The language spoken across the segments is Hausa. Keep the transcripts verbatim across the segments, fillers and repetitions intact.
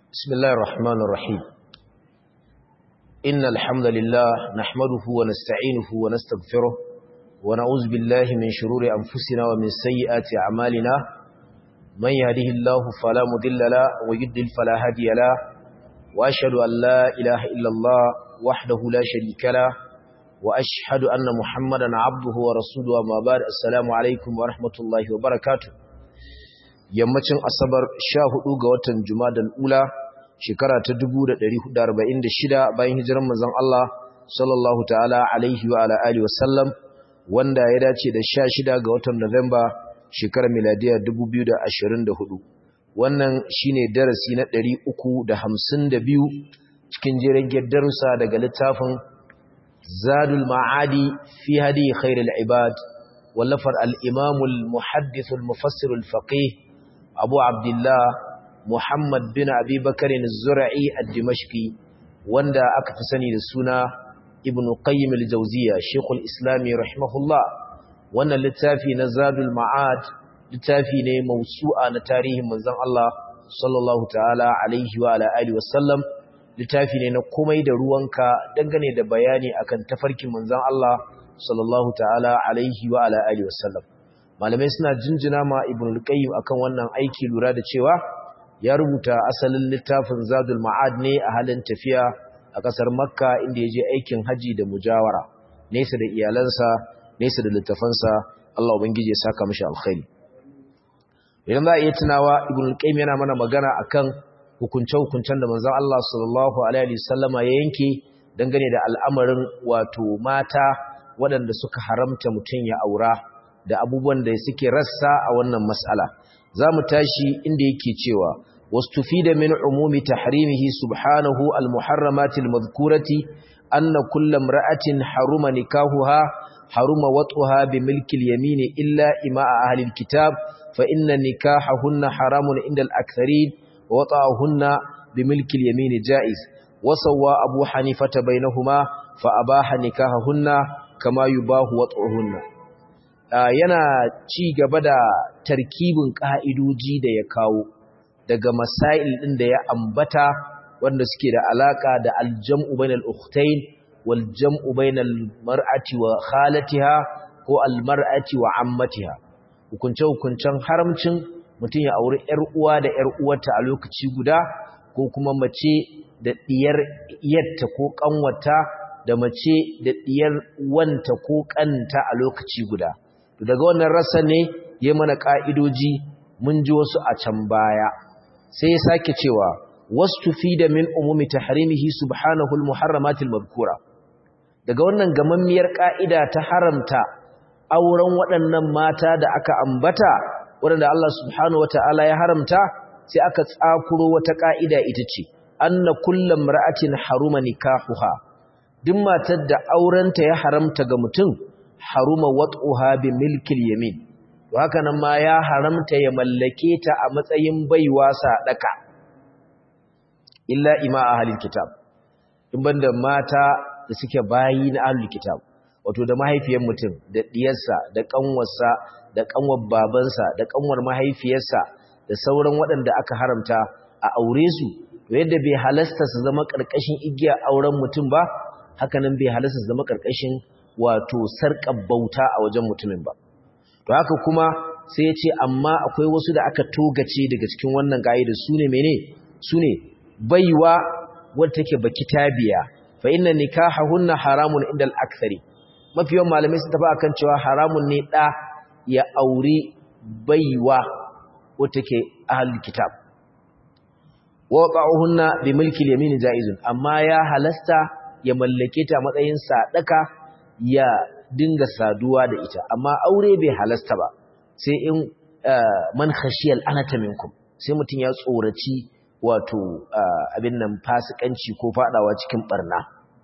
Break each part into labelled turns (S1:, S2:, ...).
S1: بسم الله الرحمن الرحيم إن الحمد لله نحمده ونستعينه ونستغفره ونعوذ بالله من شرور أنفسنا ومن سيئات أعمالنا من يهده الله فلا مضل له ويضلل فلا هادي له وأشهد أن لا إله إلا الله وحده لا شريك له وأشهد أن محمدا عبده ورسوله وما بعد السلام عليكم ورحمة الله وبركاته yammacin asabar sha hudu ga watan Jumadal Ula shekara ta dubu da ɗari hudu da arba'in da shida bayan hijiran manzon Allah sallallahu ta'ala alaihi wa ala alihi wasallam wanda ya dace da sha shida ga watan Nuwamba shekarar miladiya dubu biyu da ashirin da hudu wannan shine darasi na ɗari uku da hamsin da biyu cikin jerin darussa daga littafin Zadul Ma'adi fi hadi khairul ibad wallafar al-Imam al-Muhaddith al-Mufassir al-Faqih Abu Abdullah Muhammad bin Abi Bakr az-Zur'i ad-Dimashqi wanda aka fi sani da suna Ibn Qayyim al-Jawziyya Sheikhul Islam rahimahullah wannan littafi na Zadul Ma'ad littafi ne mawsu'a na tarihin manzon Allah sallallahu ta'ala alaihi wa ala alihi wasallam littafi ne na komai da ruwanka dangane da bayani akan tafarkin manzon Allah sallallahu ta'ala alaihi wa ala alihi wasallam malamai suna jinjina ma Ibn al-Qayyim akan wannan aiki lura da cewa ya rubuta asalin littafin Zadul Ma'ad ne a halin tafiya a kasar Makka inda ya je aikin haji da mujawara nesa da iyalansa nesa da littafansa Allah ubangije ya saka mishi alkhairi idan za a iya tunawa Ibn al-Qayyim yana mana magana akan hukunce-hukuncen da manzon Allah sallallahu alaihi wasallama ya yanke dangane da al'amarin wato mata waɗanda suka haramta mutum ya aura da abubuwan da suke rassa a wannan mas'ala zamu tashi inda yake cewa wastufida min umumi tahrimihi subhanahu almuharramatil madhkurati anna kullu imra'atin haruma nikahuha haruma wat'uha bimilki alyamini illa ima'a ahli alkitab fa inna nikahahunna haramun inda al-aktharin wa wat'uhunna bimilki alyamini jaiz wa sawwa abu hanifata bainahuma fa abaha nikahahunna kama yubahu wat'uhunna yana ci gaba da tarkibin ka'idoji da ya kawo daga masail din da ya ambata wanda suke da alaka da aljam'u bainal ukhtayn wal jam'u bainal mar'ati wa khalatiha ko al mar'ati wa ammatiha hukunce hukuncen haramcin mutum ya auri yar uwa da yar uwarta a lokaci guda ko kuma mace da diyar iyarta ko kanwata da mace da diyar wanta ko kanta a lokaci guda daga wannan rasa ne ya mana ka'idoji mun ji wasu a can baya sai ya sake cewa wastufida min umumi tahrimihi subhanahu almuharramatil madhkura daga wannan gamammiyar ka'ida ta haramta auren waɗannan mata da aka ambata waɗanda Allah subhanahu wataala ya haramta sai aka tsakuro wata ka'ida ita ce anna kullu imra'atin haruma nikahuha duk matar da aurenta ya haramta ga mutum haruma wat'uha bi milkil yamin to haka nan ma ya haramta ya mallake ta a matsayin baiwa sadaka illa ima ahlul kitab in banda mata da suke bayi na ahlul kitab wato da mahaifiyar mutum da diyarsa da kanwarsa da kanwar babansa da kanwar mahaifiyarsa da sauran waɗanda aka haramta a aure su to yadda bai halasta su zama karkashin igiya auren mutum ba haka nan bai halasta su zama karkashin wato sarƙar bauta a wajen mutumin ba to haka kuma sai ya ce amma akwai wasu da aka togace daga cikin wannan ga'ida su ne mene su ne baiwa wadda take baki tabiya fa inna nikahahunna haramun inda al-akthari mafiyan malamai sun tafi akan cewa haramun ne da ya aure baiwa wadda take ahlul kitab wa qa'uhunna bi milki al-yamin jaizun amma ya halasta ya mallake ta matsayin sadaka ya dinga saduwa da ita amma aure bai halasta ba sai in man khashiyal anata minkum sai mutun ya tsoraci wato abin nan fasikanci ko fadawa cikin barna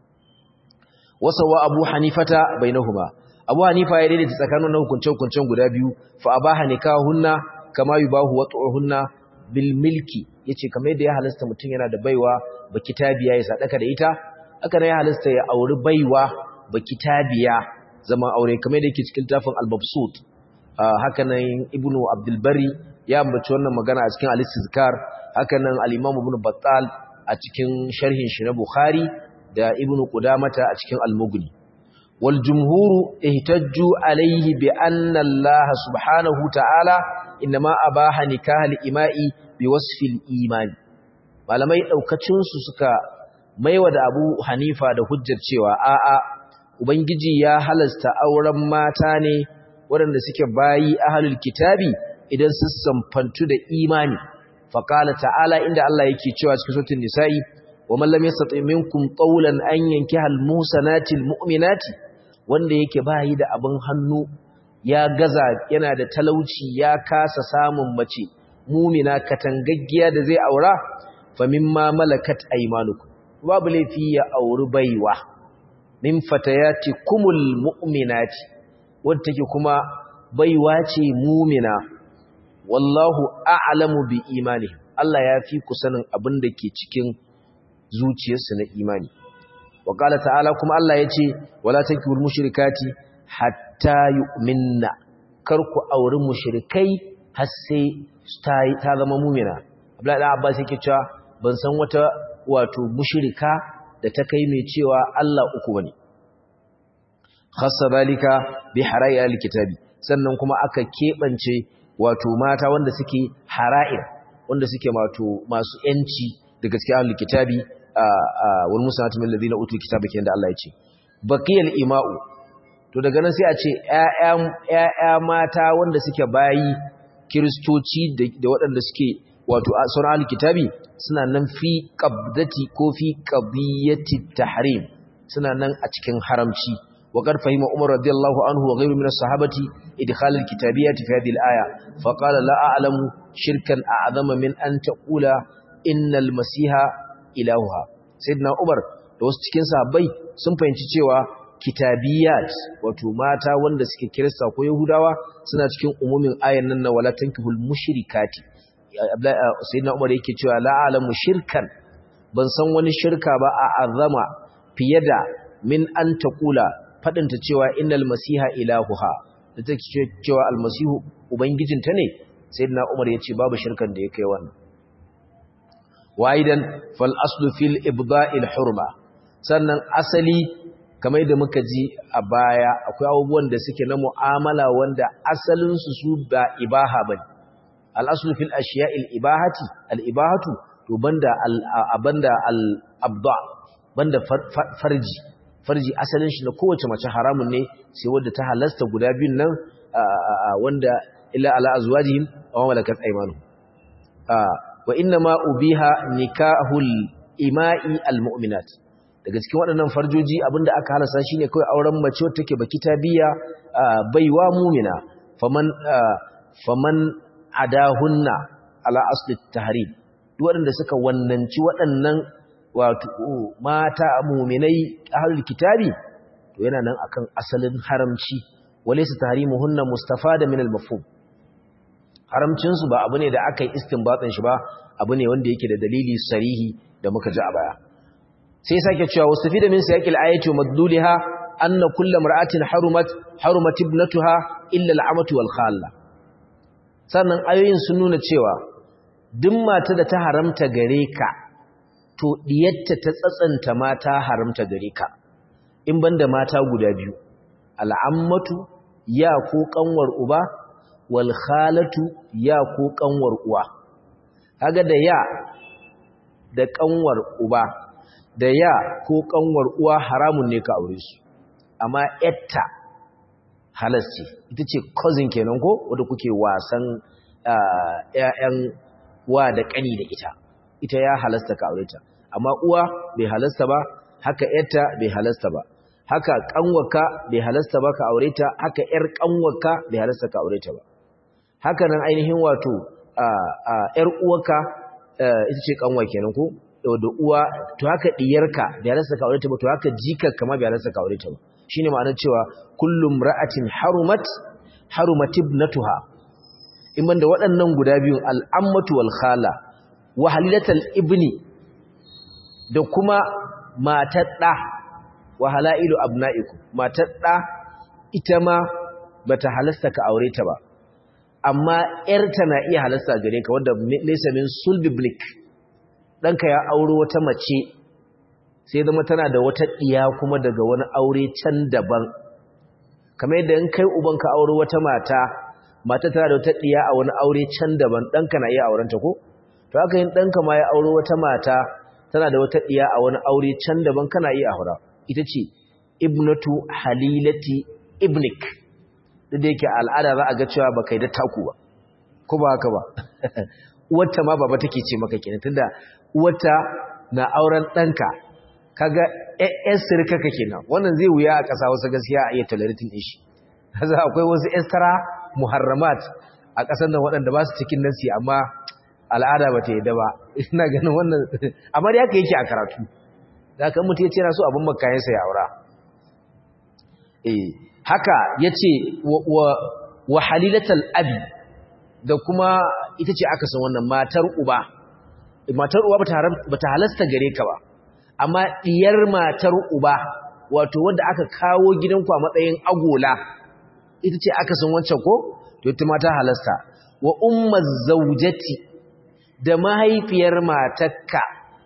S1: wasawa abu hanifata bainahuma abu hanifa ya daidaita tsakanin hukuncen hukuncen guda biyu fa abaha nikahunna kama yubahu wat'uhunna bil milki yace kamar yadda ya halasta mutun yana da baiwa ba kitabiya ya sadaka da ita haka ne ya halasta ya auri baiwa ba kitabiya zaman aure kamar da yake cikin tafin al-mabsut haka nan ibnu abdul bari ya ambaci wannan magana a cikin al-istizkar haka nan al-Imam Ibn Battal a cikin sharhin shi na Bukhari da Ibn Qudamah a cikin Al-Mughni wal jumhuru ihtajju alayhi bi anna Allah subhanahu ta'ala inma abaha nikah al-ima'i bi wasfi al-iman malamai daukacin su suka maiwa da Abu Hanifa da hujjar cewa a'a ubangiji ya halasta auren mata ne waɗanda suke bayi ahlul kitabi idan su samfantu da imani faqala ta'ala inda Allah yake cewa cikin suratul nisa'i wa man lam yastati minkum qawlan an yankiha al-muhsanatil mu'minati wanda yake bayi da abin hannu ya gaza yana da talauci ya kasa samun mace mu'mina katangaggiya da zai aura fa mimma malakat aymanukum babu laifi ya auri baiwa min fatayati kumul mu'minati wadda take kuma baiwa ce mu'mina wallahu a'lamu bi imanihim Allah ya fi ku sanin abin da ke cikin zuciyarsu na imani wa qala ta'ala kuma Allah yace wala tankihul mushrikati hatta yu'minna kar ku auri mushrikai har sai ta zama mu'mina Abdullahi dan Abbas yake cewa ban san wata wato mushrika da ta kai mai cewa Allah uku bane khassa zalika bi hara'i alkitabi sannan kuma aka kebance wato mata wanda suke hara'ir wanda suke wato masu yanci daga cikin alkitabi wal musanatu min alladhina utul kitaba kenan da Allah ya ce baqiyal ima'u to daga nan sai a ce ƴaƴa ƴaƴa mata wanda suke bayi kristoci da waɗanda suke wato sauran alkitabi suna nan fi qabdati ko fi qadiyati tahrim suna nan a cikin haramci wa qad fahima umar radiyallahu anhu wa ghayru min as-sahabati idkhal al-kitabiyyati fi hadhihi al-aya fa qala la a'lamu shirkan a'zama min an taqula innal masiha ilahuha sayyidina umar da wasu cikin sahabbai sun fahimci cewa kitabiyat wato mata wanda suke kirista ko yahudawa suna cikin umumin ayan nan na wala tankihul mushrikati sayyidina Umar yake cewa la alamu shirkan ban san wani shirka ba a azama fiye da min an taqula fadinta cewa innal masiha ilahuha da take cewa almasihu ubangijinta ne sayyidina Umar yace babu shirkan da yake wannan waidan fal aslu fil ibda'il hurma sannan asali kamar da muka ji a baya akwai abubuwan da suke na mu'amala wanda asalin su su ba ibaha bane al'asulu fil ashiya'il ibahati al'ibahatu to banda abanda al'abda banda farji farji asalin shi na kowace mace haramun ne sai wadda ta halasta guda biyun nan wanda illa ala azwajihim aw malakat aymanuhum wa inna ma ubiha nikahul ima'i almu'minat daga cikin waɗannan farjoji abinda aka halasta shine kawai auren mace wacce take baki tabiya baiwa mu'mina faman faman adahunna ala asli tahrim duk waɗanda suka wannanci waɗannan wato mata mu'minai ahlul kitabi to yana nan akan asalin haramci walaysa tahrimuhunna mustafada min al-mafhum haramcin su ba abu ne da aka yi istinbatin shi ba abu ne wanda yake da dalili sarihi da muka ji a baya sai sake cewa wasfida min sayaqil ayati wa madluliha anna kullu mar'atin harumat harumat ibnatuha illa al-amatu wal khalla sannan ayoyin sun nuna cewa duk mata da ta haramta gare ka to diyatta ta tsatsanta mata haramta gare ka in banda mata guda biyu al'ammatu ya ko kanwar uba wal khalatu ya ko kanwar uwa kaga da ya da kanwar uba da ya ko kanwar uwa haramun ne ka aure su amma yatta halas ce ita ce cousin kenan ko wanda kuke wasan ƴaƴan wa da ƙani da ita ita ya halasta ka aure ta amma uwa bai halasta ba haka ƴarta bai halasta ba haka kanwarka bai halasta ba ka aure ta haka ƴar kanwarka bai halasta ka aure ta ba haka nan ainihin wato ƴar uwarka ita ce kanwa kenan ko da uwa to haka diyarka bai halasta ka aure ta ba to haka jikarka ma bai halasta ka aure ta ba shine ma'anar cewa kullum ra'atin harumat harumat ibnatuha in banda waɗannan guda biyun al'ammatu wal khala wa halilatal ibni da kuma matar da wa halailu abna'ikum matar da ita ma bata halasta ka aure ta ba amma ‘yarta na iya halasta gare ka wadda laysa min sulbi blik ɗanka ya auro wata mace sai zama tana da wata ɗiya kuma daga wani aure can daban kamar yadda in kai ubanka auro wata mata mata tana da wata ɗiya a wani aure can daban ɗanka na iya aurenta ko to haka yin ɗanka ma ya auro wata mata tana da wata ɗiya a wani aure can daban kana iya aura ita ce ibnatu halilati ibnik duk da yake al'ada za a ga cewa ba kai da taku ba ko ba haka ba uwarta ma baba take ce maka kenan tunda uwarta na auren ɗanka kaga ƴan sirka ka kenan wannan zai wuya a ƙasa wasu gaskiya a iya tolerating din shi kaza akwai wasu extra muharramat a ƙasar nan waɗanda ba su cikin nasi amma al'ada ba ta yi da ba ina ganin wannan amma da haka yake a karatu da kan mutum ya ce na so abin makayensa ya aura eh haka ya ce wa halilatal abi da kuma ita ce aka san wannan matar uba matar uba ba ta halasta gare ka ba amma diyar matar uba wato wanda aka kawo gidanku a matsayin agola ita ce aka san wancan ko to ita ma ta halasta wa ummaz zawjati da mahaifiyar matarka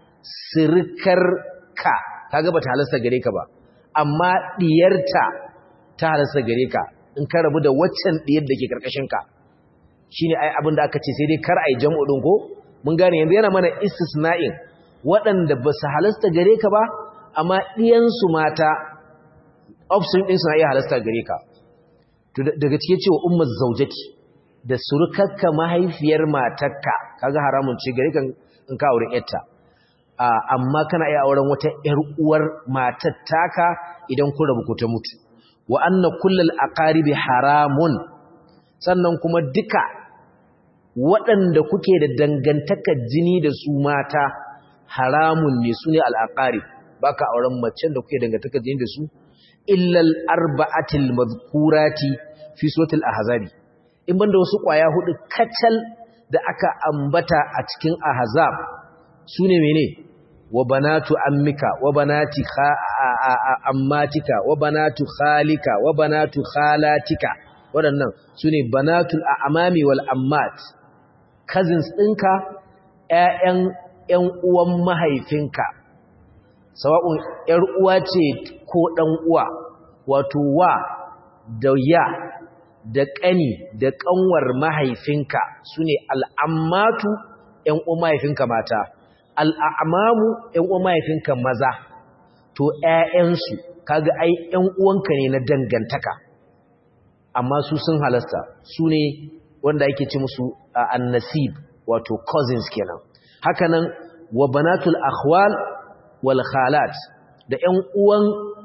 S1: sirkarka kaga bata halasta gare ka ba amma diyarta ta halasta gare ka in ka rabu da waccan diyar da ke karkashin ka shine ai abin da aka ce sai dai kar ai jam'u din ko mun gane yanzu yana mana istisna'in waɗanda ba su halasta gare ka ba amma diyan su mata option din suna iya halasta gare ka to daga cike cewa ummaz zawjati da surukarka mahaifiyar matarka kaga haramun ce gare kan in ka aure yarta amma kana iya auren wata yar uwar matar taka idan kun rabu ko ta mutu wa anna kullal aqaribi haramun sannan kuma duka waɗanda kuke da dangantakar jini da su mata haramun ne su ne al-aqarib baka auren macen da kuke dangantakar jini da su illa al-arba'atil madhkurati fi suratul ahzabi in banda wasu ƙwaya hudu kacal da aka ambata a cikin ahzab sune mene wa banatu ammika wa banati ammatika wa banatu khalika wa banatu khalatika waɗannan sune banatul a'mami wal ammat cousins ɗinka ƴaƴan ƴan uwan mahaifinka sawa'un ƴar uwa ce ko ɗan uwa wato wa da ya da ƙani da ƙanwar mahaifinka su ne al'ammatu ‘yan uwan mahaifinka mata, al'amamu ‘yan uwan mahaifinka maza, to ‘ya'yansu kaga ai ‘yan uwanka ne na dangantaka, amma su sun halasta su ne wanda ake ci musu annasib wato cousins kenan. Hakanan wa banatul akhwal wal khalat da ‘yan uwan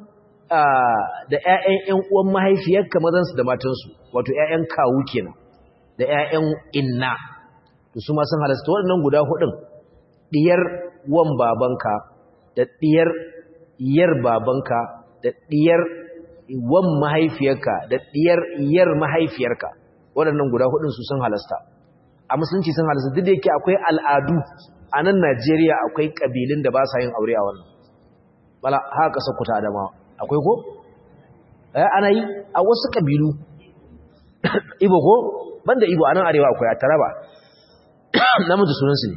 S1: da ‘ya'yan ‘yan uwan mahaifiyarka mazansu da matansu, wato ‘ya'yan kawu kenan, da ‘ya'yan inna, da su ma sun halasta waɗannan guda hudun, ɗiyar wan babanka, da ɗiyar yar babanka, da ɗiyar wan mahaifiyarka, da ɗiyar yar mahaifiyarka, waɗannan guda hudun su sun halasta. A musulunci sun halasta, duk da yake akwai al'adu a nan Najeriya akwai ƙabilun da ba sa yin aure a wannan. Bala haka sakuta Adamawa. Akwai ko? Eh ana yi a wasu kabilu. Ibo ko? Banda Ibo anan arewa akwai a Taraba. Namiji sunan su ne.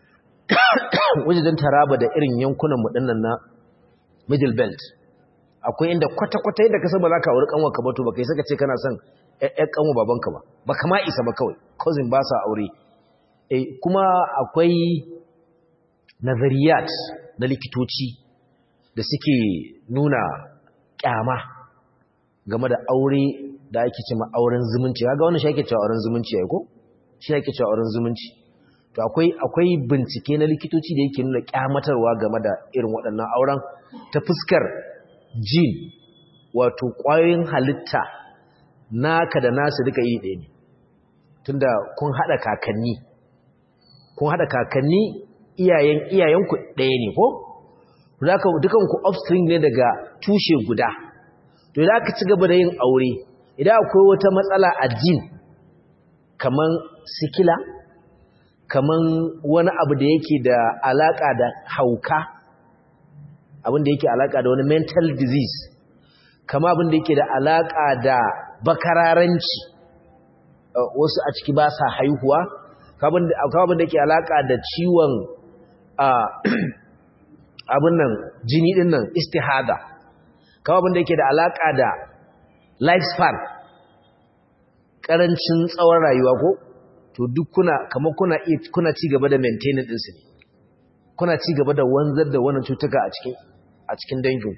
S1: Wajen Taraba da irin yankunan mu dinnan na Middle Belt. Akwai inda kwata-kwata yadda ka san ba za ka aure kanwa ka ba to ba kai saka ce kana son ƴaƴan kanwa babanka ba. Ba kama isa ba kawai. Cousin ba sa aure. Eh kuma akwai nazariyat na likitoci da suke nuna kyama game da aure da ake cewa auren zumunci. Kaga wannan shi ake cewa auren zumunci ai ko? Shi ake cewa auren zumunci. To akwai akwai bincike na likitoci da yake nuna kyamatarwa game da irin waɗannan auren ta fuskar gene wato ƙwayoyin halitta naka da nasu duka iri ɗaya ne. Tunda kun hada kakanni. Kun hada kakanni iyayen iyayenku ɗaya ne ko? Zaka dukanku offspring ne daga tushe guda. To idan aka ci gaba da yin aure, idan akwai wata matsala a jin kaman sikila, kaman wani abu da yake da alaka da hauka, abin da yake alaka da wani mental disease, kama abin da yake da alaka da bakararanci, wasu a ciki ba sa haihuwa kabin da ke alaka da ciwon abin nan jini din nan istihada kabin da yake da alaka da lifespan karancin tsawon rayuwa ko to duk kuna kamar kuna kuna ci gaba da maintaining din su ne kuna ci gaba da wanzar da wannan cutuka a cikin a cikin danginku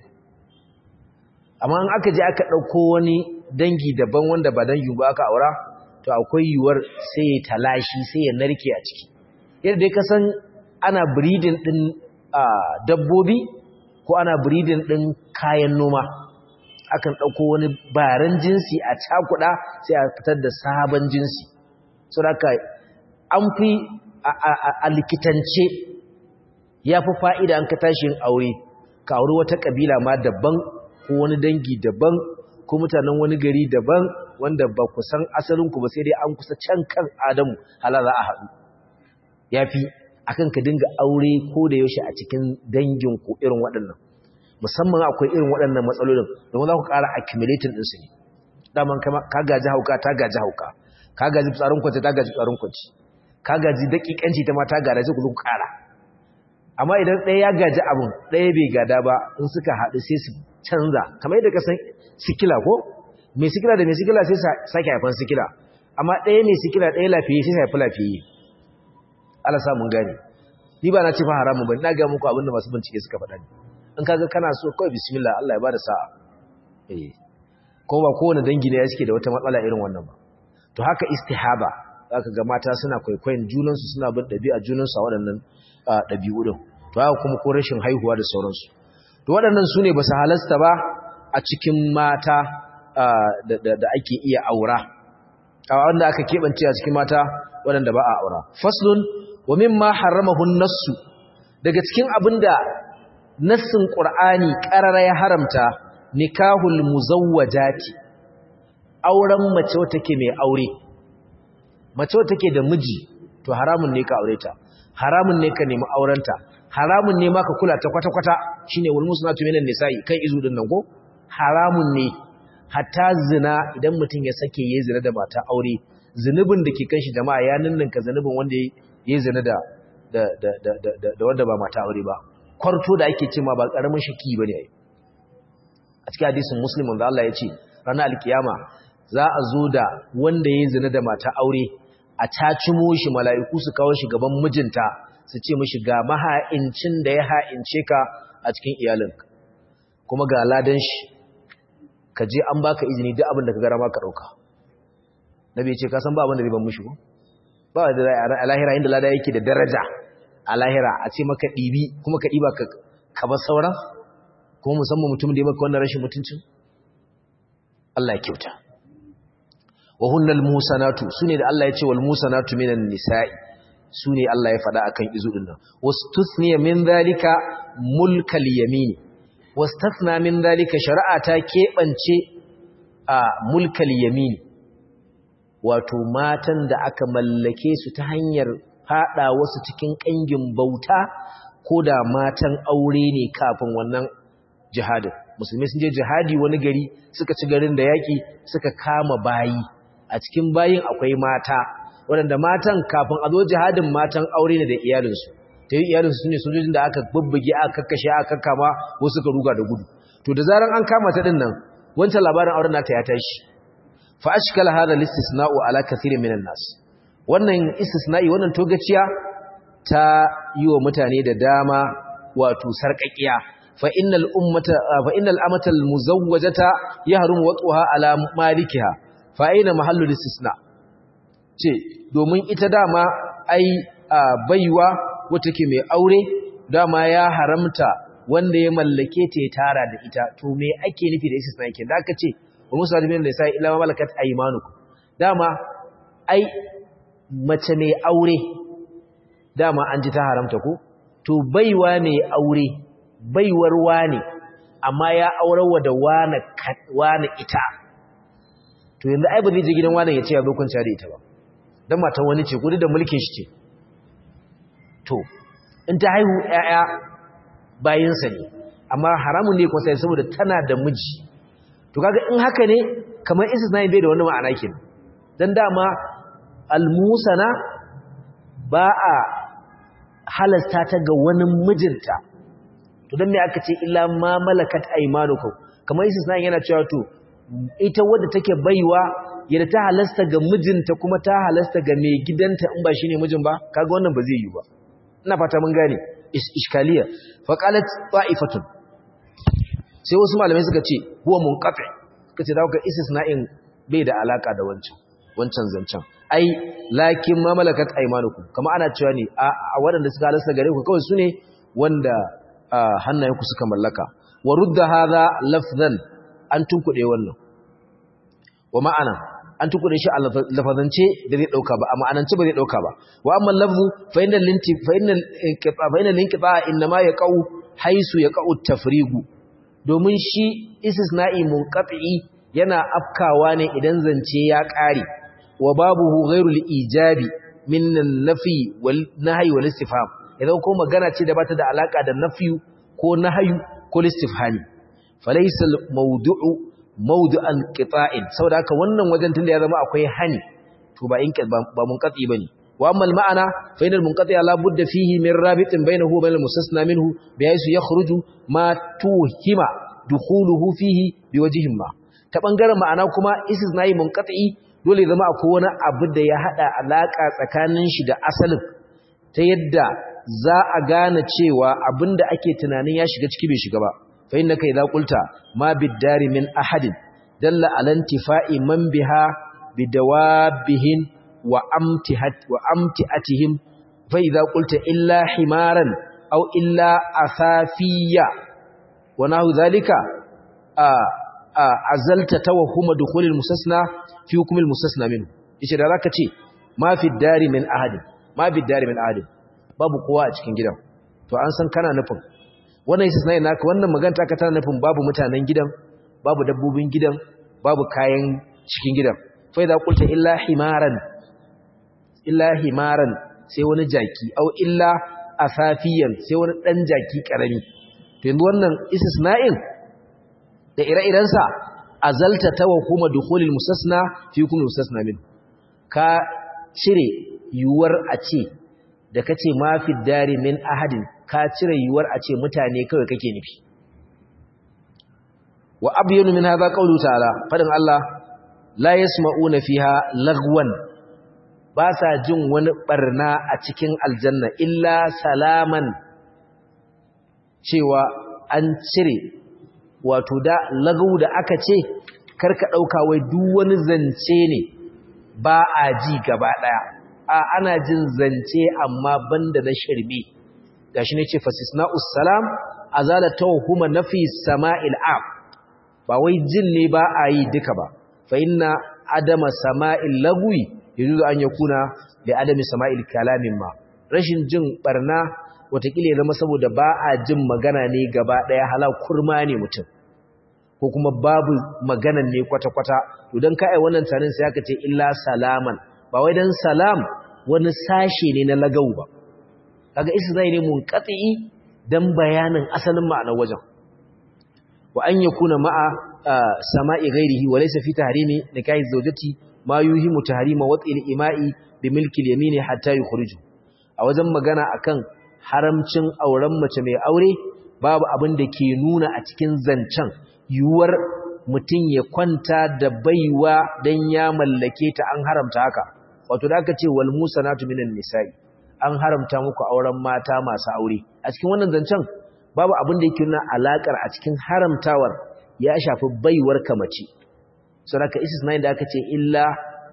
S1: amma in aka je aka dauko wani dangi daban wanda ba dangin ba aka aura to akwai yiwuwar sai ya talashi sai ya narke a ciki yadda dai ka san ana breeding din dabbobi ko ana breeding din kayan noma akan dauko wani baran jinsi a cakuda sai a fitar da sabon jinsi saboda an fi a likitance yafi fa'ida an ka tashi yin aure ka aure wata kabila ma daban ko wani dangi daban ko mutanen wani gari daban wanda ba ku san asalinku ba sai dai an kusa can kan Adamu hala za a haɗu yafi akan ka dinga aure ko da yaushe a cikin danginku irin waɗannan musamman akwai irin waɗannan matsalolin domin za ku ƙara accumulating ɗinsu ne daman ka gaji hauka ta gaji hauka ka gaji tsarin kwanci ta gaji tsarin kwanci ka gaji daƙiƙanci ta ma ta gada sai ku zo ku ƙara amma idan ɗaya ya gaji abin ɗaya bai gada ba in suka haɗu sai su canza kamar yadda ka san sikila ko mai sikila da mai sikila sai sake haifan sikila amma ɗaya mai sikila ɗaya lafiye sai haifi lafiye Allah sa mun gane ni ba na ce fa haramun ba na ga muku abin da masu bincike suka faɗa ne in kaga kana so kawai bismillah Allah ya bada sa'a eh ko ba kowane dangi ne ya suke da wata matsala irin wannan ba to haka istihaba zaka ga mata suna kwaikwayon junansu suna bin ɗabi'a junansu a waɗannan ɗabi'u din to haka kuma ko rashin haihuwa da sauransu to waɗannan su ne ba su halasta ba a cikin mata da ake iya aura a wanda aka keɓance a cikin mata waɗanda ba a aura faslun wa mimma haramahu nassu daga cikin abinda nassin qur'ani qarara ya haramta nikahul muzawwajati auren mace wacce take mai aure mace wacce take da miji to haramun ne ka aure ta haramun ne ka nemi aurenta haramun ne ma ka kula ta kwata-kwata shine wal musnatu minan nisa'i kai izu din nan ko haramun ne hatta zina idan mutum ya sake yayin zina da mata aure zinubin da ke kan shi jama'a ya ninninka zinubin wanda yayin zina da da da da da wanda ba mata aure ba kwarto da ake cewa ba karamin shaki bane ai a cikin hadisin muslim wanda Allah ya ce ranar alkiyama za a zo da wanda yayin zina da mata aure a cacimo shi mala'iku su kawo shi gaban mijinta su ce mishi ga maha'incin da ya ha'ince ka a cikin iyalinka kuma ga ladan shi ka je an baka izini duk abin da ka gara ma ka dauka nabi ce ka san ba abin da zai ban mishi ko ba da a lahira inda lada yake da daraja a lahira a ce maka dibi kuma ka diba ka ka bar sauran kuma musamman mutum da ya maka wannan rashin mutuncin Allah ya kyauta wa hunnal musanatu sune da Allah ya ce wal musanatu minan nisa'i sune Allah ya faɗa akan izu din nan wastuthniya min zalika mulkal yamini wastathna min zalika shari'a ta kebance a mulkal yamini wato matan da aka mallake su ta hanyar fada wasu cikin kangin bauta ko da matan aure ne kafin wannan jihadin musulmi sun je jihadi wani gari suka ci garin da yaki suka kama bayi a cikin bayin akwai mata waɗanda matan kafin a zo jihadin matan aure ne da iyalinsu ta yi iyalinsu su ne sojojin da aka bubbuge aka kakkashe aka kama wasu suka ruga da gudu to da zaran an kama ta din nan wancan labarin auren nata ya tashi fa ashkala hada listisna'u ala kathirin minan nas wannan istisna'i wannan togaciya ta yi wa mutane da dama wato sarƙaƙiya fa innal ummata fa innal amata al muzawwajata yahrumu wat'uha ala malikiha fa aina mahallu istisna ce domin ita dama ai baiwa wata ke mai aure dama ya haramta wanda ya mallake ta tara da ita to me ake nufi da istisna yake da aka ce wa musalimin da sai ila malakat aymanukum dama ai mace mai aure dama an ji ta haramta ko to baiwa mai aure baiwar wane amma ya aurawa da wane wane ita to yanzu ai ba zai je gidan wane ya ce ya zo kwanciya da ita ba dan matan wani ce gudu da mulkin shi ce to in ta haihu ƴaƴa bayinsa ne amma haramun ne kuma sai saboda tana da miji to kaga in haka ne kamar istisna bai da wani ma'ana kenan dan dama al-musana ba a halasta ta ga wani mijinta to dan me aka ce illa ma malakat aymanukum kamar istisna yana cewa to ita wadda take baiwa yadda ta halasta ga mijinta kuma ta halasta ga mai gidanta in ba shine mijin ba kaga wannan ba zai yi ba ina fata mun gane iskaliya fa qalat ta'ifatun sai wasu malamai suka ce huwa munqati suka ce daga istisna'in bai da alaka da wancan wancan zancen ai lakin ma malakat aymanukum kama ana cewa ne a waɗanda suka halasta gare ku kawai sune wanda hannayenku suka mallaka wa rudda hadha lafzan an tunkuɗe wannan wa ma'ana an tukuɗe shi a lafazance da zai ɗauka ba a ma'anance ba zai ɗauka ba wa amma lafzu fa inna linti fa inna inqita fa inna linqita inma yaqau haisu yaqau tafrigu domin shi istisna'i munqati yana afkawa ne idan zance ya ƙare wa babuhu ghairul ijabi min an-nafi wal nahyi wal istifham idan ko magana ce da bata da alaka da nafi ko nahyi ko istifhami falaysa al-mawdu'u mawdu'an qita'in saboda haka wannan wajen tunda ya zama akwai hani to ba in ba munqati bane wa amma al-ma'ana fa inal munqati la budda fihi min rabitin bainahu wa bainal mustasna minhu bihaythu yakhruju ma tuhima dukhuluhu fihi biwajhin ma ta bangaren ma'ana kuma istisna'i munqati dole zama akwai wani abu da ya hada alaka tsakanin shi da asalin ta yadda za a gane cewa abinda ake tunanin ya shiga ciki bai shiga ba fa innaka idza qulta ma bid-dari min ahadin dalla ala intifa'i man biha bidawabihin wa amtihat wa amtiatihim fa idza qulta illa himaran aw illa asafiya wa nahu dhalika a azalta tawahhuma dukhul al-mustasna fi hukm al-mustasna minhu yace da zaka ce ma fi dari min ahadin ma fi dari min ahadin babu kowa a cikin gidan to an san kana nufin wannan istisnai naka wannan magana ta ka tana nufin babu mutanen gidan babu dabbobin gidan babu kayan cikin gidan fa idza qulta illa himaran illa himaran sai wani jaki au illa asafiyan sai wani dan jaki karami to yanzu wannan istisna'in da ire-irensa azalta tawahhuma dukhulil mustasna fi kulli mustasna min ka cire yuwar a ce da kace ma fi dari min ahadin ka cire yuwar a ce mutane kawai kake nufi wa abyanu min hadha qawlu ta'ala fadin Allah la yasma'una fiha lagwan ba sa jin wani barna a cikin aljanna illa salaman cewa an cire wato da lagawu da aka ce karka dauka wai duk wani zance ne ba a ji gaba daya a ana jin zance amma banda na shirme gashi ne ce fasisna'us salam azala tawhuma nafi sama'il ab ba wai jin ne ba a yi duka ba fa inna adama sama'il lagwi yuzu an yakuna bi adami sama'il kalamin ma rashin jin barna watakila ya zama saboda ba a jin magana ne gaba daya halal kurma ne mutum ko kuma babu maganan ne kwata-kwata to dan kai wannan tarin sai aka ce illa salaman ba wai dan salam wani sashe ne na lagau ba kaga israi ne munqati dan bayanin asalin ma'anar wajen wa an yakuna ma'a sama'i ghairihi wa laysa fi tahrimi nikahi zawjati ma yuhimu tahrima wat'il ima'i bi milki al-yamin hatta yukhriju a wajen magana akan haramcin auren mace mai aure babu abin da ke nuna a cikin zancen yuwar mutum ya kwanta da baiwa dan ya mallake ta an haramta haka wato da aka ce wal musanatu minan nisa'i an haramta muku auren mata masu aure a cikin wannan zancen babu abin da yake nuna alakar a cikin haramtawar ya shafi baiwar kamace saboda istisna da aka ce illa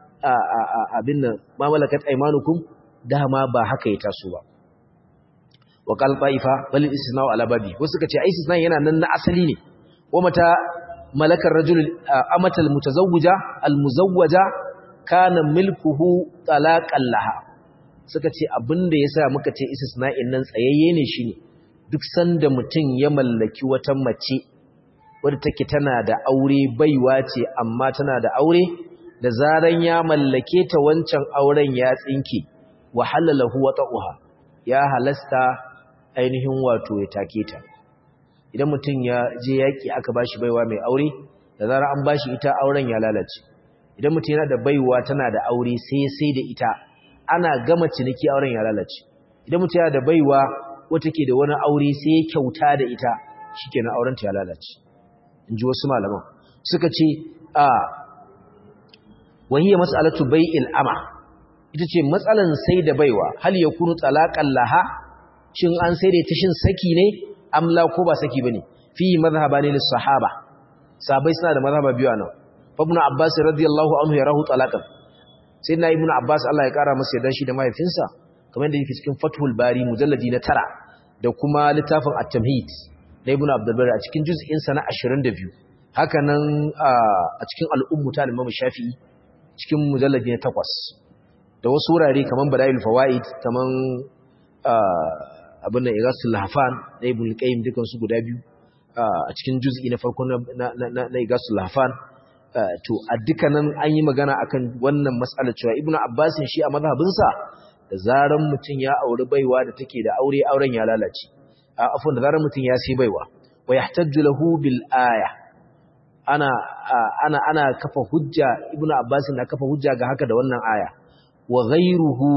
S1: abin nan ma malakat aymanukum dama ba haka ya taso ba wa qal ta'ifa bal istisna ala babi wasu suka ce istisna yana nan na asali ne wa mata malakar rajul amatal mutazawwija al muzawwaja kana milkuhu talaqan laha suka ce abinda yasa muka ce istisna'in nan tsayayye ne shine duk sanda mutum ya mallaki wata mace wadda take tana da aure baiwa ce amma tana da aure da zaran ya mallake ta wancan auren ya tsinke wa halalahu wata'uha ya halasta ainihin wato ya take ta idan mutum ya je yaki aka bashi baiwa mai aure da zaran an bashi ita auren ya lalace idan mutum yana da baiwa tana da aure sai sai da ita ana gama ciniki auren ya lalace idan mutum yana da baiwa wata ke da wani aure sai ya kyauta da ita shikenan auren ta ya lalace inji wasu malaman suka ce a wahiya mas'alatu bai'il ama ita ce matsalan sai da baiwa hal yakunu talaqan laha shin an sai da ita shin saki ne amla ko ba saki bane fi madhhabani lis sahaba sahabbai suna da mazhaba biyu anan ibn abbas radiyallahu anhu yarahu talaqan sayyidina ibn abbas Allah ya kara masa yarda shi da mahaifinsa kamar da yake cikin fathul bari mujalladi na tara da kuma littafin at-tamhid na ibn abdul bari a cikin juz'in sa na ashirin da biyu haka nan a cikin al-ummu ta imam shafi'i cikin mujalladi na takwas da wasu wurare kamar badailul fawaid kamar abin nan igasul lahfan na ibn qayyim dukan su guda biyu a cikin juz'i na farko na na igasul lahfan to a dukkanin an yi magana akan wannan mas'alar cewa ibnu abbasin shi a mazhabinsa da zaran mutun ya auri baiwa da take da aure auren ya lalace afwan da zaran mutun ya sai baiwa wa yahtajju lahu bil aya ana ana ana kafa hujja ibnu abbasin na kafa hujja ga haka da wannan aya wa ghayruhu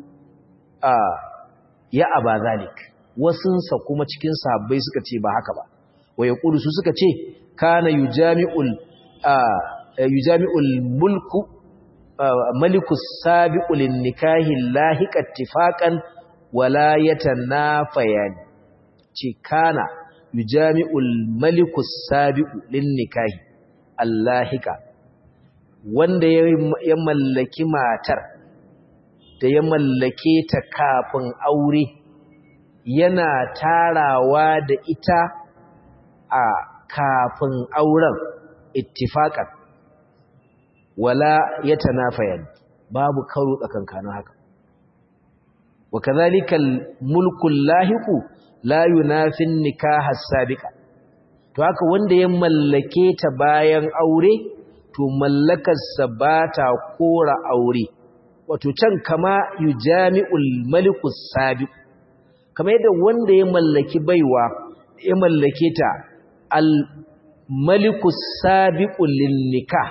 S1: ya aba zalik wasunsa kuma cikin sahabbai suka ce ba haka ba wa yaqulu su suka ce kana yujami'ul yujami'ul mulku maliku sabiqu lin nikahi lahiqa ittifaqan wala yatanafayan ce kana yujami'ul maliku sabiqu lin nikahi allahiqa wanda ya mallaki matar da ya mallake ta kafin aure yana tarawa da ita a kafin auren ittifaqan wala yatanafayan babu karo tsakankanin haka wa kadhalika al-mulku lahiqu la yunafi an-nikah as-sabiqa to haka wanda ya mallake ta bayan aure to mallakarsa ba ta kora aure wato can kama yujami'ul maliku as-sabiq kamar yadda wanda ya mallaki baiwa ya mallake ta al maliku sabiqul linnikah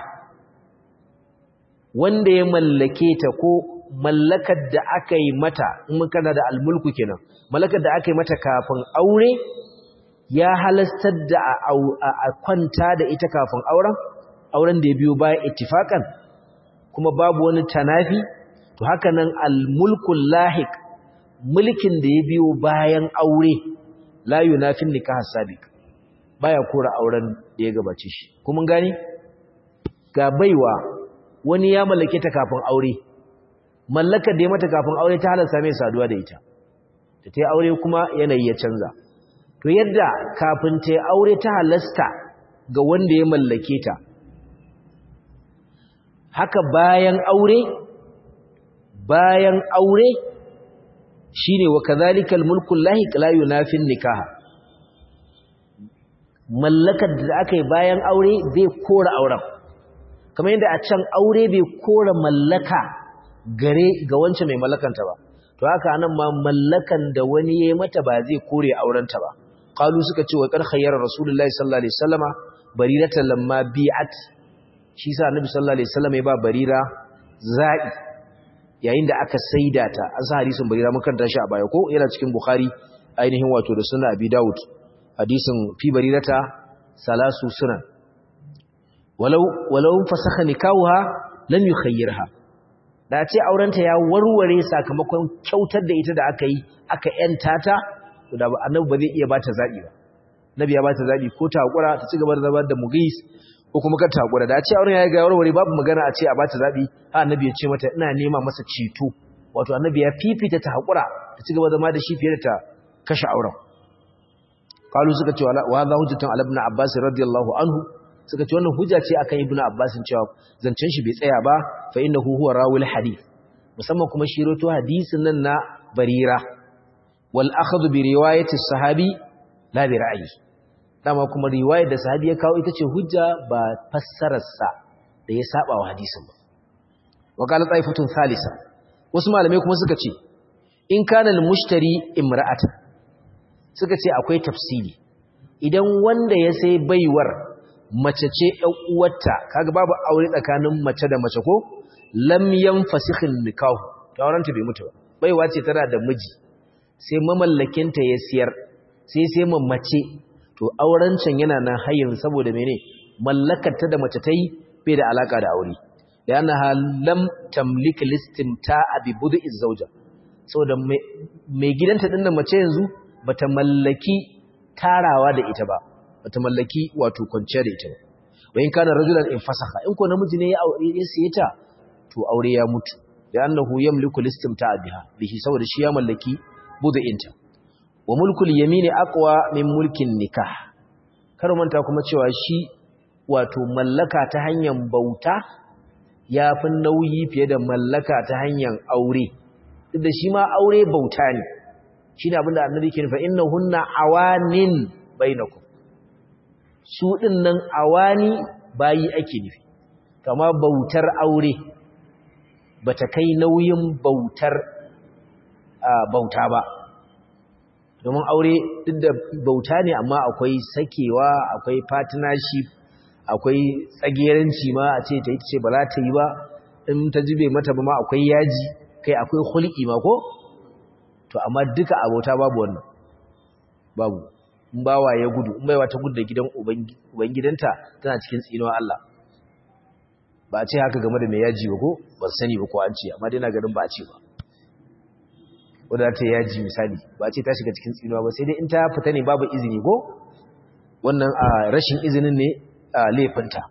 S1: wanda ya mallake ta ko mallakar da aka yi mata in mun kana da almulku kenan mallakar da aka yi mata kafin aure ya halastar da a kwanta da ita kafin auren auren da ya biyo bayan ittifakan kuma babu wani tanafi to haka nan almulkul lahiq mulkin da ya biyo bayan aure la yunafin nikah sabiq baya kora auren da ya gabace shi kuma gani ga baiwa wani ya mallake ta kafin aure mallakar da ya mata kafin aure ta halarta mai saduwa da ita da ta yi aure kuma yanayi ya canza to yadda kafin ta yi aure ta halasta ga wanda ya mallake ta haka bayan aure bayan aure shine wa kadhalikal mulku lahiq la yunafin nikaha mallakar da aka yi bayan aure zai kora auren kamar yadda a can aure bai kora mallaka gare ga wancan mai mallakanta ba to haka anan ma mallakan da wani yayi mata ba zai kore aurenta ba qalu suka ce wa qad khayyara rasulullahi sallallahu alaihi wasallama bariratan lamma bi'at shi sa annabi sallallahu alaihi wasallama ya ba barira za'i yayin da aka saida ta an sa hadisin barira mun karanta shi a baya ko yana cikin bukhari ainihin wato da sunan abi daud hadisin fi barirata salasu sunan walau walau fasakha nikahuha lam yukhayyirha da ce aurenta ya warware sakamakon kyautar da ita da aka yi aka yanta ta to da annabi ba zai iya bata zabi ba nabi ya bata zabi ko ta hakura ta cigaba da zama da mugis ko kuma ka ta hakura da ce auren ya ga warware babu magana a ce a bata zabi ha annabi ya ce mata ina nema masa ceto wato annabi ya fifita ta hakura ta cigaba da zama da shi fiye da ta kashe auren qalu suka ce wa hadha hujjatun ala ibn abbas radiyallahu anhu suka ce wannan hujja ce akan ibnu abbas cewa zancen shi bai tsaya ba fa innahu huwa rawil hadith musamman kuma shi rawaito hadisin nan na barira wal akhadhu bi riwayati sahabi la bi ra'yi dama kuma riwayar da sahabi ya kawo ita ce hujja ba fassarar sa da ya saba wa hadisin ba wa qala taifatun thalitha wasu malamai kuma suka ce in kana al mushtari imra'atan suka ce akwai tafsiri idan wanda ya sai baiwar mace ce ƴan uwarta kaga babu aure tsakanin mace da mace ko lam yanfasikhin nikahu to aurenta bai mutu ba baiwa ce tana da miji sai mamallakinta ya siyar sai sai mace to auren can yana nan hayin saboda mene mallakar ta da mace ta yi bai da alaka da aure yana lam tamlik listimta'a bi bud'iz zawja saboda mai gidanta din nan mace yanzu bata mallaki tarawa da ita ba bata mallaki wato kwanciya da ita ba wayin kana rajulan in fasakha in ko namiji ne ya aure ya siye ta to aure ya mutu da annahu yamliku listimta'a biha bihi saboda shi ya mallaki bud'inta wa mulkul yamini aqwa min mulkin nikah kar manta kuma cewa shi wato mallaka ta hanyar bauta yafi nauyi fiye da mallaka ta hanyar aure duk da shi ma aure bauta ne shine abinda annabi ke nufa innahunna awanin bainakum su dinnan awani bayi ake nufi kama bautar aure bata kai nauyin bautar bauta ba domin aure duk da bauta ne amma akwai sakewa akwai partnership akwai tsageranci ma a ce ta yi ce ba za ta yi ba in ta jibe mata ba ma akwai yaji kai akwai hulki ma ko to amma duka abota babu wannan babu in bawa ya gudu in baiwa ta gudu da gidan ubangidanta tana cikin tsinuwa Allah ba a ce haka game da mai yaji ba ko ba sani ba ko an ce amma dai na ganin ba a ce ba wadda ta yaji misali ba ce ta shiga cikin tsinuwa ba sai dai in ta fita ne babu izini ko wannan a rashin izinin ne a laifinta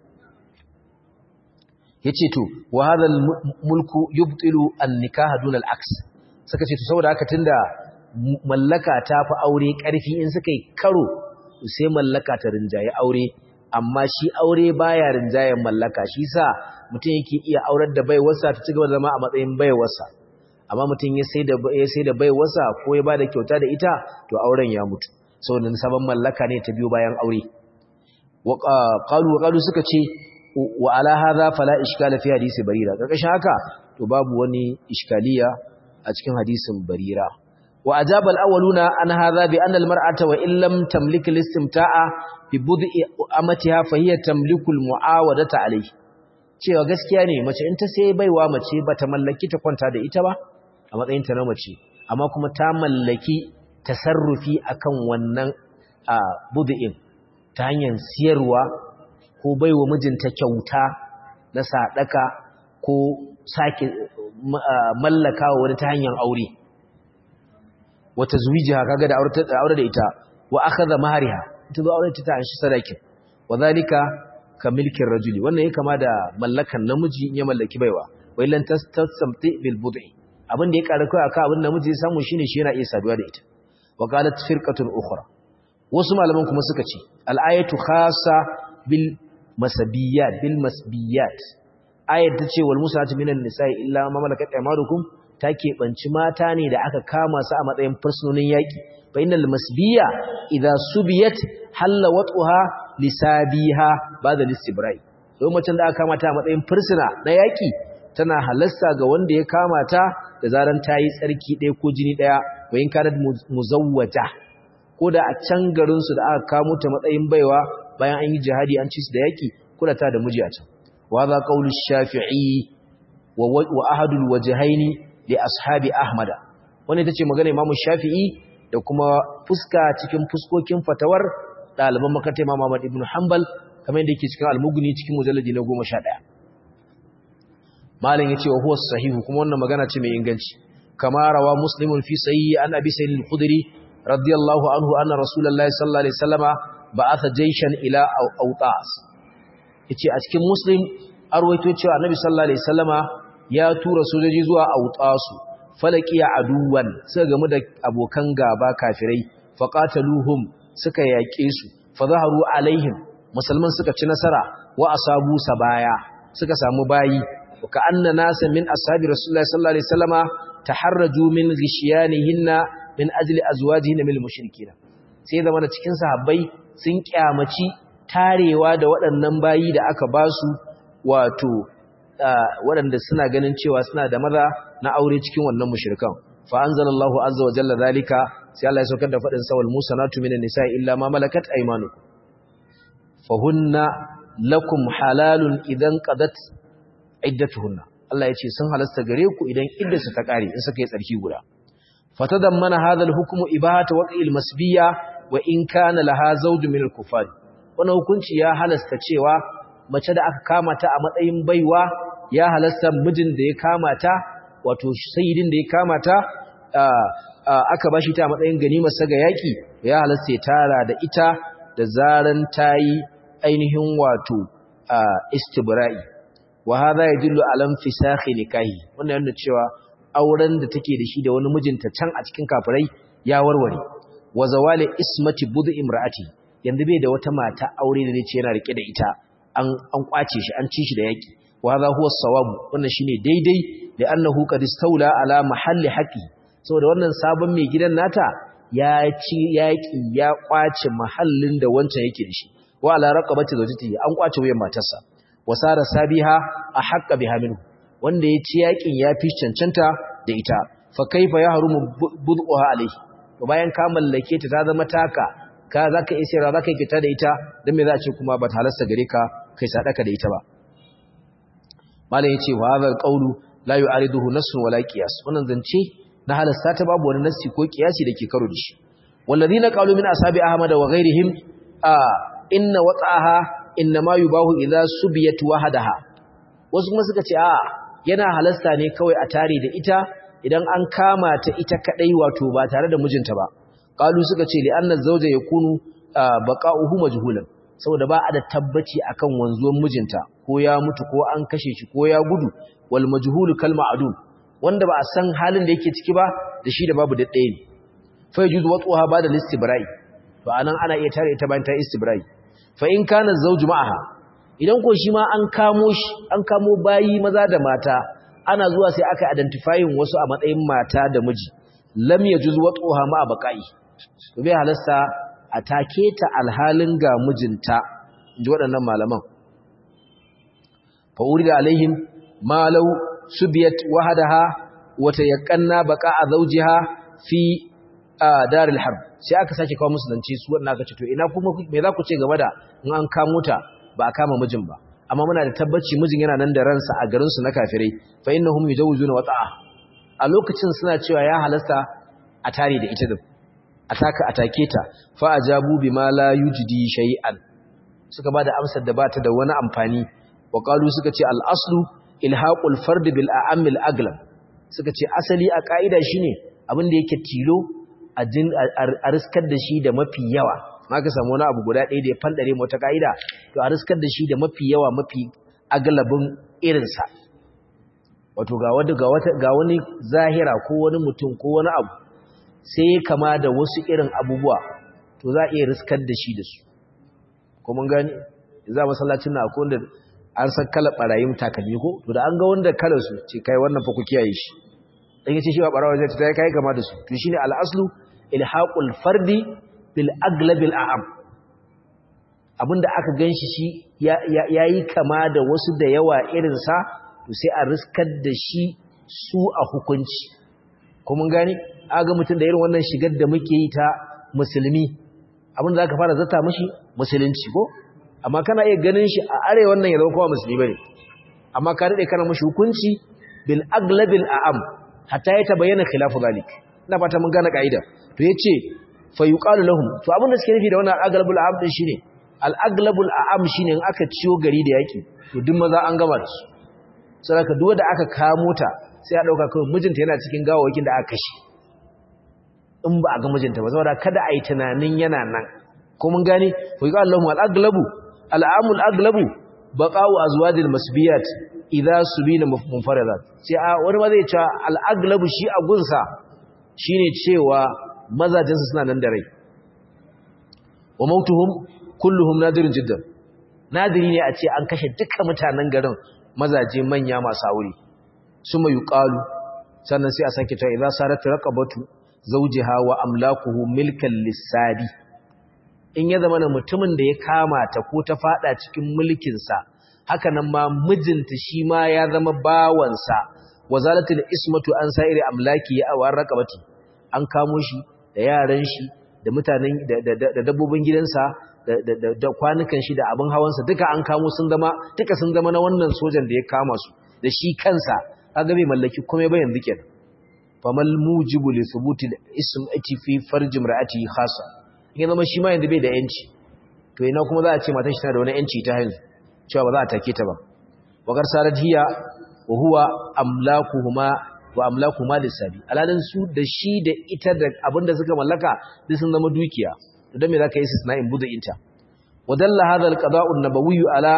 S1: ya ce to wa hadal mulku yubtilu an nikaha dun al-aks suka ce to saboda haka tunda mallaka ta fi aure karfi in suka yi karo sai mallaka ta rinjaye aure amma shi aure baya rinjayen mallaka shi sa mutum yake iya aurar da baiwarsa ta cigaba da zama a matsayin baiwarsa amma mutum ya sai da ya sai da baiwarsa ko ya bada kyauta da ita to auren ya mutu saboda sabon mallaka ne ta biyo bayan aure wa qalu qalu suka ce wa ala hadha fala iskala fi hadisi barira karkashin haka to babu wani iskaliya a cikin hadisin barira wa ajaba al-awwaluna an hadha bi anna al-mar'ata wa in lam tamlik al-istimta'a bi bud'i amatiha fa hiya tamliku al-mu'awadata alayhi cewa gaskiya ne mace in ta sai baiwa mace bata mallaki ta kwanta da ita ba a matsayin ta na mace amma kuma ta mallaki tasarrufi akan wannan bud'in ta hanyar siyarwa ko baiwa mijinta kyauta na sadaka ko sake mallakawa wani ta hanyar aure wata zuwijiha kaga da aure da ita wa akhadha mahariha ita zo aure ta shi sadakin wadhalika ka milkin rajuli wannan yake kama da mallakan namiji in ya mallaki baiwa wa illan tasamti bil bud'i abin da ya ƙara kai aka abin namiji ya samu shine shi yana iya saduwa da ita wa qalat firqatun ukhra wasu malaman kuma suka ce al-ayatu khassa bil masabiyat bil masbiyat ayat ta ce wal musatu minan nisa'i illa ma malakat aymanukum ta keɓanci mata ne da aka kama su a matsayin fursunonin yaƙi fa innal masbiya idza subiyat halla wat'uha lisabiha ba'da listibrai don macen da aka kama ta a matsayin fursuna na yaƙi tana halasta ga wanda ya kama ta da zaran ta yi tsarki ɗaya ko jini ɗaya wa in kanat muzawwaja ko da a can garin su da aka kamo ta matsayin baiwa bayan an yi jihadi an ci su da yaƙi kula ta da miji a can wa za qawlu shafi'i wa ahadul wajhaini li ashabi ahmada wannan ita ce magana imamu shafi'i da kuma fuska cikin fuskokin fatawar ɗaliban makarantar imam Ahmad ibn Hanbal kamar yadda yake cikin al-Mughni cikin mujalladi na goma sha ɗaya malam yace wa huwa sahihu kuma wannan magana ce mai inganci kama rawa muslimun fi sahihi an abi sa'id al-khudri radiyallahu anhu anna rasulullahi sallallahu alaihi wasallama ba'atha jayshan ila awtas yace a cikin muslim arwaito cewa annabi sallallahu alaihi wasallama ya tura sojoji zuwa autasu falakiya aduwan suka gamu da abokan gaba kafirai faqataluhum suka yaƙe su fazaharu alaihim musulman suka ci nasara wa asabu sabaya suka samu bayi ka anna nasa min ashabi rasulullahi sallallahu alaihi wasallama taharraju min ghishiyanihinna min ajli azwajihinna min mushrikina sai zama da cikin sahabbai sun kyamaci tarewa da waɗannan bayi da aka basu wato waɗanda suna ganin cewa suna da maza na aure cikin wannan mushrikan fa anzalallahu azza wa jalla zalika sai Allah ya saukar da fadin sawal musanatu minan nisa'i illa ma malakat aymanukum fahunna lakum halalun idan qadat iddatuhunna Allah yace sun halasta gare ku idan iddarsu ta kare in suka yi tsarki guda fatadammana hadha al-hukmu ibahata waqil masbiya wa in kana laha zawj min al-kufar wannan hukunci ya halasta cewa mace da aka kama ta a matsayin baiwa ya halasta mijin da ya kama ta wato sayyidin da ya kama ta aka bashi ta a matsayin ganimar saga yaki ya halasta ya tara da ita da zaran tayi ainihin wato istibra'i wa hadha yadullu ala infisakhi nikahi wannan yana cewa auren da take da shi da wani mijinta can a cikin kafirai ya warware wa zawali ismati budu imraati yanzu bai da wata mata aure da ce yana rike da ita an an kwace shi an ci shi da yaki wa hadha huwa as-sawab wannan shine daidai da annahu qad istawla ala mahalli haqqi saboda wannan sabon mai gidan nata ya ci yaki ya kwace mahallin da wancan yake da shi wa ala raqabati zawjatihi an kwace wuyan matarsa wasara sabiha ahqqa biha minhu wanda ya ci yakin ya fi cancanta da ita fa kaifa yahrumu bud'uha alayhi to bayan ka mallake ta ta zama taka ka zaka yi sai zaka yi fita da ita dan me za a ce kuma ba ta halasta gare ka kai sadaka da ita ba malai yace wa hadha qawlu la yu'ariduhu nassun wala qiyas wannan zance na halasta ta babu wani nassi ko qiyasi dake karo da shi walladhina qalu min ashabi ahmad wa ghayrihim a inna wata'aha inma yubahu idha subiyat wahdaha wasu kuma suka ce a yana halasta ne kawai a tare da ita idan an kama ta ita kadai wato ba tare da mijinta ba qalu suka ce li anna zawja yakunu baqa'uhu majhulan saboda ba a da tabbaci akan wanzuwan mijinta ko ya mutu ko an kashe shi ko ya gudu wal majhulu kal ma'dum wanda ba a san halin da yake ciki ba da shi da babu daddaye ne fa yujuz wat'uha ba da istibra'i to anan ana iya tare ita bayan ta istibra'i fa in kana zawju ma'aha idan ko shi ma an kamo shi an kamo bayi maza da mata ana zuwa sai aka identifying wasu a matsayin mata da miji lam yajuz wat'uha ma baqa'i to bai halasta a take ta alhalin ga mijinta inji waɗannan malaman fa urida alaihim ma law subiyat wahdaha wa tayaqanna baqa'a zawjiha fi daril harb sai aka sake kawo musu zance su wannan aka ce to ina kuma me za ku ce game da in an kamo ta ba a kama mijin ba amma muna da tabbaci mijin yana nan da ransa a garin su na kafirai fa innahum yujawizuna wata'a a lokacin suna cewa ya halasta a tare da ita din ataka atake ta fa ajabu bima la yujdi shay'an suka bada amsar da bata da wani amfani wa qalu suka ce al aslu ilhaqul fard bil a'am al aglab suka ce asali a kaida shine abin da yake tilo a riskar da shi da mafi yawa maka samu wani abu guda ɗaya da ya fandare mu ta kaida to a riskar da shi da mafi yawa mafi aglabin irinsa wato ga wani ga wata ga wani zahira ko wani mutum ko wani abu sai kama da wasu irin abubuwa to za a iya riskar da shi da su ko mun gani za masallacin na akwai wanda an san kala barayin takalmi ko to da an ga wanda kalar su ce kai wannan fa ku kiyaye shi dan yace shi ba barawa zai ta kai kama da su to shine al-aslu ilhaqul fardi bil aglab al a'am abinda aka ganshi shi yayi kama da wasu da yawa irin sa to sai a riskar da shi su a hukunci ko mun gani aga mutun da irin wannan shigar da muke yi ta musulmi abinda zaka fara zata mishi musulunci ko amma kana iya ganin shi a arewa wannan ya zama kowa musulmi bane amma ka rade kana mishi hukunci bil aglab al a'am hatta ya tabayyana khilafu zalik ina fata mun gane kaida to yace fa yuqalu lahum to abinda suke nufi da wannan aglabul a'am din shine al aglabul a'am shine in aka ciyo gari da yaki to duk maza an gama da su saboda duk wanda aka kamo ta sai a dauka kawai mijinta yana cikin gawawakin da aka kashe in ba a ga mijinta ba saboda kada a yi tunanin yana nan ko mun gane fa yuqalu lahum al aglabu al a'amul aglabu baqa'u azwadil masbiyat idza subina munfaradat sai a wani ma zai ce al aglabu shi a gunsa shine cewa mazajinsu suna nan da rai wa mautuhum kulluhum nadirun jiddan nadiri ne a ce an kashe dukkan mutanen garin mazaje manya masu aure suma yuqalu sannan sai a sake ta idza sarat raqabatu zawjiha wa amlakuhu milkan lisadi in ya zama mutumin da ya kama ta ko ta fada cikin mulkin sa haka nan ma mijinta shi ma ya zama bawansa wazalatul ismatu an sa'iri amlaki ya awar raqabati an kamo shi da yaran shi da mutanen da dabbobin gidansa da kwanukan shi da abin hawansa duka an kamo sun zama duka sun zama na wannan sojan da ya kama su da shi kansa kaga bai mallaki komai ba yanzu kenan famal mujibu li thubuti ismati fi farj imraati khassa in zama shi ma yanzu bai da yanci to ina kuma za a ce matan shi tana da wani yanci ta hanzu cewa ba za a take ta ba wa garsarat hiya wa huwa amlakuhuma wa amlakuhuma lisabi alalin su da shi da ita da abinda suka mallaka duk sun zama dukiya to dan me zaka yi istisna'in budu'inta wadalla hadha alqada'u an-nabawi ala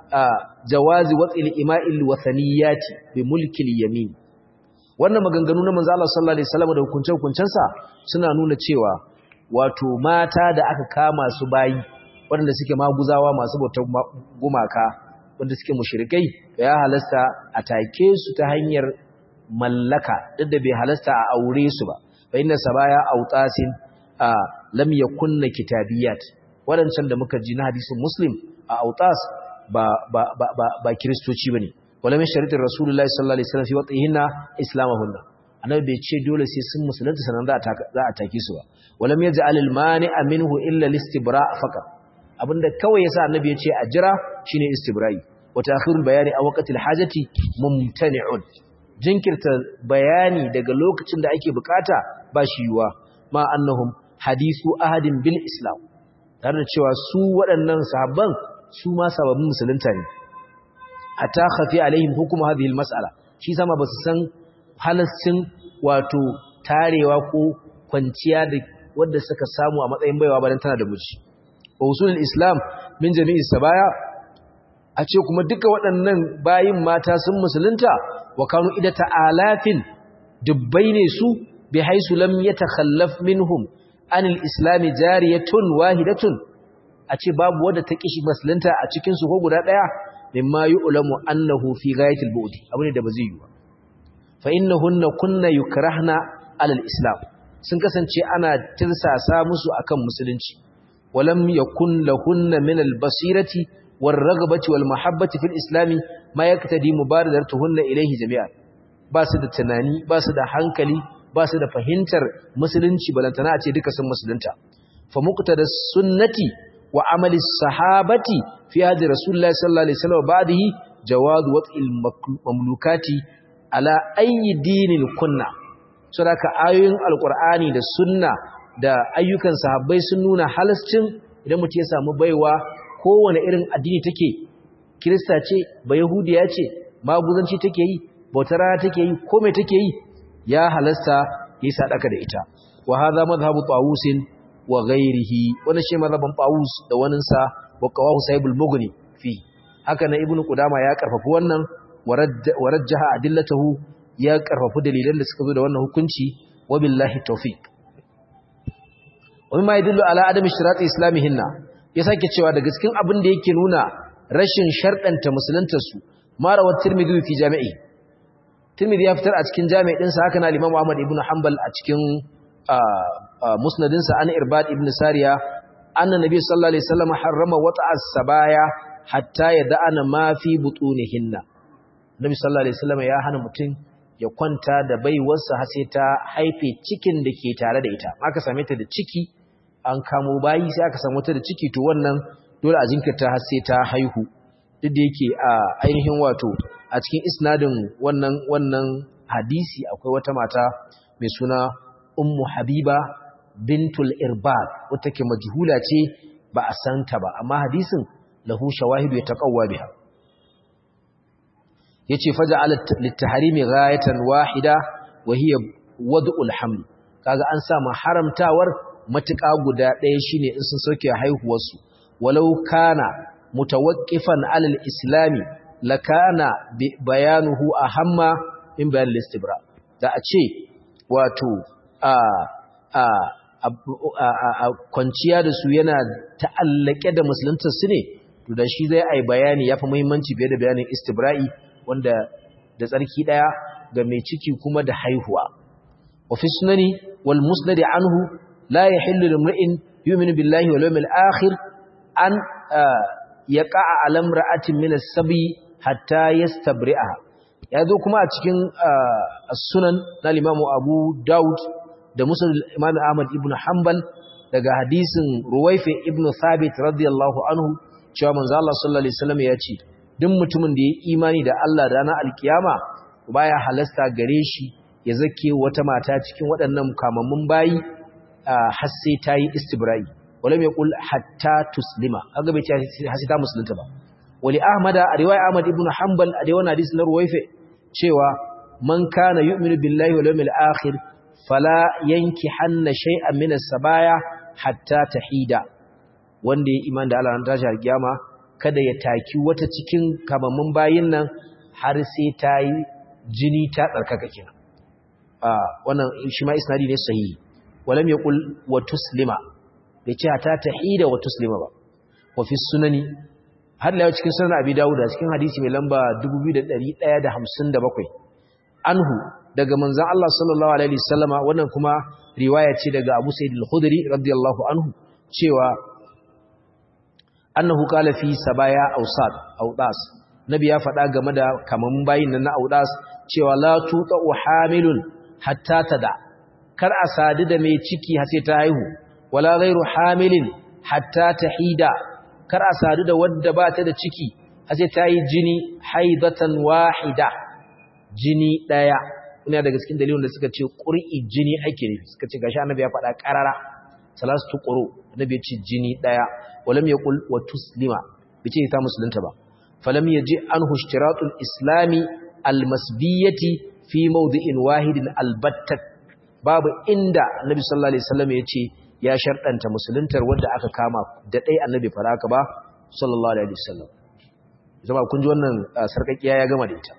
S1: jawazi wat'il ima'il wathaniyati bi mulki al-yamin wannan maganganu na manzo Allah sallallahu alaihi wasallam da hukunce hukuncensa suna nuna cewa wato mata da aka kama su bayi waɗanda suke maguzawa masu bautar gumaka wanda suke mushrikai ya halasta a take su ta hanyar mallaka duk da bai halasta a aure su ba fa inna sabaya autasin lam yakunna kitabiyat wadancan da muka ji na hadisin muslim a autas ba ba ba ba, ba kristoci bane wala min sharitin rasulullahi sallallahu alaihi wasallam fi watihinna islamahunna annabi bai ce dole sai sun musulunta sanan za a za a take su ba wala min yaj'al al mani'a minhu illa al istibra' faqat abinda kawai yasa annabi ya ce a jira shine istibra'i wa ta'khirul bayani a waqtil hajati mumtani'un jinkirta bayani daga lokacin da ake bukata ba shi yuwa ma annahum hadisu ahadin bil islam tare da cewa su waɗannan sahabban su ma sababbin musulunta ne hatta khafi alaihim hukumu hadhihi al mas'ala shi sama basu san halaccin wato tarewa ko kwanciya da wanda suka samu a matsayin baiwa ba dan tana da miji wa usulul islam min jami'i sabaya a ce kuma duka waɗannan bayin mata sun musulunta wa kanu idata alafin dubbai ne su bi haisu lam yatakhallaf minhum anil islam jariyatun wahidatun a ce babu wanda ta kishi musulunta a cikin su ko guda daya mimma yu'lamu annahu fi ghayatil bu'di abune da bazai yi ba fa innahunna kunna yukrahna alal islam sun kasance ana tirsasa musu akan musulunci walam yakun lahunna min al basirati war ragabati wal mahabbati fil islam ma yaktadi mubaradaratuhunna ilayhi jami'an ba su da tunani ba su da hankali ba su da fahimtar musulunci balantana a ce duka sun musulunta fa muqtada sunnati wa amali sahabati fi hadi rasulullahi sallallahu alaihi wasallam ba'dihi jawaz wat'il mamlukati ala ayyi dinin kunna saboda ayoyin alqur'ani da sunna da ayyukan sahabbai sun nuna halascin idan mutum ya samu baiwa kowane irin addini take kirista ce ba yahudiya ce maguzanci take yi bautar rana take yi ko me take yi ya halasta yi sadaka da ita wa hadha madhhabu tawusin wa ghayrihi wannan shi madhhaban tawus da wanin sa wa qawahu sahibul mughni fi haka na ibnu qudama ya karfafa wannan warajjaha adillatahu ya karfafa dalilan da suka zo da wannan hukunci wa billahi tawfiq wa mimma yadullu ala adam ishtirat islamihinna ya sake cewa daga cikin abin da yake nuna rashin sharɗanta musuluntar su marawat tirmidhi fi jami'i tirmidhi ya fitar a cikin jami'i din sa haka na imam ahmad ibn hanbal a cikin musnadin sa an irbad ibn sariya anna nabi sallallahu alaihi wasallam harrama wata'a sabaya hatta yad'ana ma fi butunihinna nabi sallallahu alaihi wasallam ya hana mutum ya kwanta da baiwarsa har sai ta haife cikin da ke tare da ita aka same ta da ciki an kamo bayi sai aka samu ta da ciki to wannan dole a jinkirta har sai ta haihu duk da yake a ainihin wato a cikin isnadin wannan wannan hadisi akwai wata mata mai suna ummu habiba bintul irbad wata ke majhula ce ba a santa ba amma hadisin lahu shawahidu yataqawwa biha yace faja'al lit-tahrimi ghayatan wahida wa hiya wad'ul haml kaga an sa haramtawar matuƙa guda ɗaya shine in sun sauke haihuwar su walau kana mutawaqqifan 'alal islami lakana bayanuhu ahamma in bayan al-istibra da a ce wato a a a kwanciya da su yana ta'allake da musulunta su ne to da shi zai ai bayani yafi muhimmanci fiye da bayanin istibra'i wanda da tsarki daya ga mai ciki kuma da haihuwa wa fi sunani wal musnad anhu la yahillu limri'in yu'minu billahi wal yawmil akhir an yaqa'a ala imra'atin min as-sabi hatta yastabri'a yazo kuma a cikin as-sunan na Imam Abu Dawud da Musnad Imam Ahmad ibn Hanbal daga hadisin Ruwaifi ibn Thabit radiyallahu anhu cewa manzo Allah sallallahu alaihi wasallam ya ce duk mutumin da ya imani da Allah da ranar alkiyama baya halasta gare shi ya zake wata mata cikin waɗannan kamammun bayi har sai ta yi istibra'i walam yaqul hatta tuslima kaga bai ce har sai ta musulunta ba wali ahmada a riwaya ahmad ibn hanbal a wannan hadisi na Ruwaifi cewa man kana yu'minu billahi wal yawmil akhir fala yankihanna shay'an min as-sabaya hatta tahida wanda ya iman da Allah ran tashi alkiyama kada ya taki wata cikin kamammun bayin nan har sai ta yi jini ta tsarkaka kenan ah wannan shi ma isnadi ne sahihi walam yaqul wa tuslima bai ce hatta tahida wa tuslima ba wa fi sunani har la cikin sunan abi dawud cikin hadisi mai lamba dubu biyu da ɗari ɗaya da hamsin da bakwai anhu daga manzon Allah sallallahu alaihi wasallama wannan kuma riwaya ce daga Abu Sa'id al-Khudri radiyallahu anhu cewa annahu qala fi sabaya awsad awdas nabi ya faɗa game da kaman bayin nan na awdas cewa la tuqu hamilun hatta tada kar a sadu da mai ciki har sai ta haihu wala ghairu hamilin hatta tahida kar a sadu da wadda ba ta da ciki har sai ta yi jini haidatan wahida jini daya ina daga cikin dalilin da suka ce qur'i jini ake ne suka ce gashi annabi ya faɗa qarara salatu quru annabi ya ce jini daya walam yaqul wa tuslima bice ta musulunta ba falam yaji anhu ishtiratul islami almasbiyati fi mawdi'in wahidin albattat babu inda annabi sallallahu alaihi wasallam ya ce ya sharɗanta musuluntar wanda aka kama da dai annabi faraka ba sallallahu alaihi wasallam zama kun ji wannan sarkakiya ya gama da ita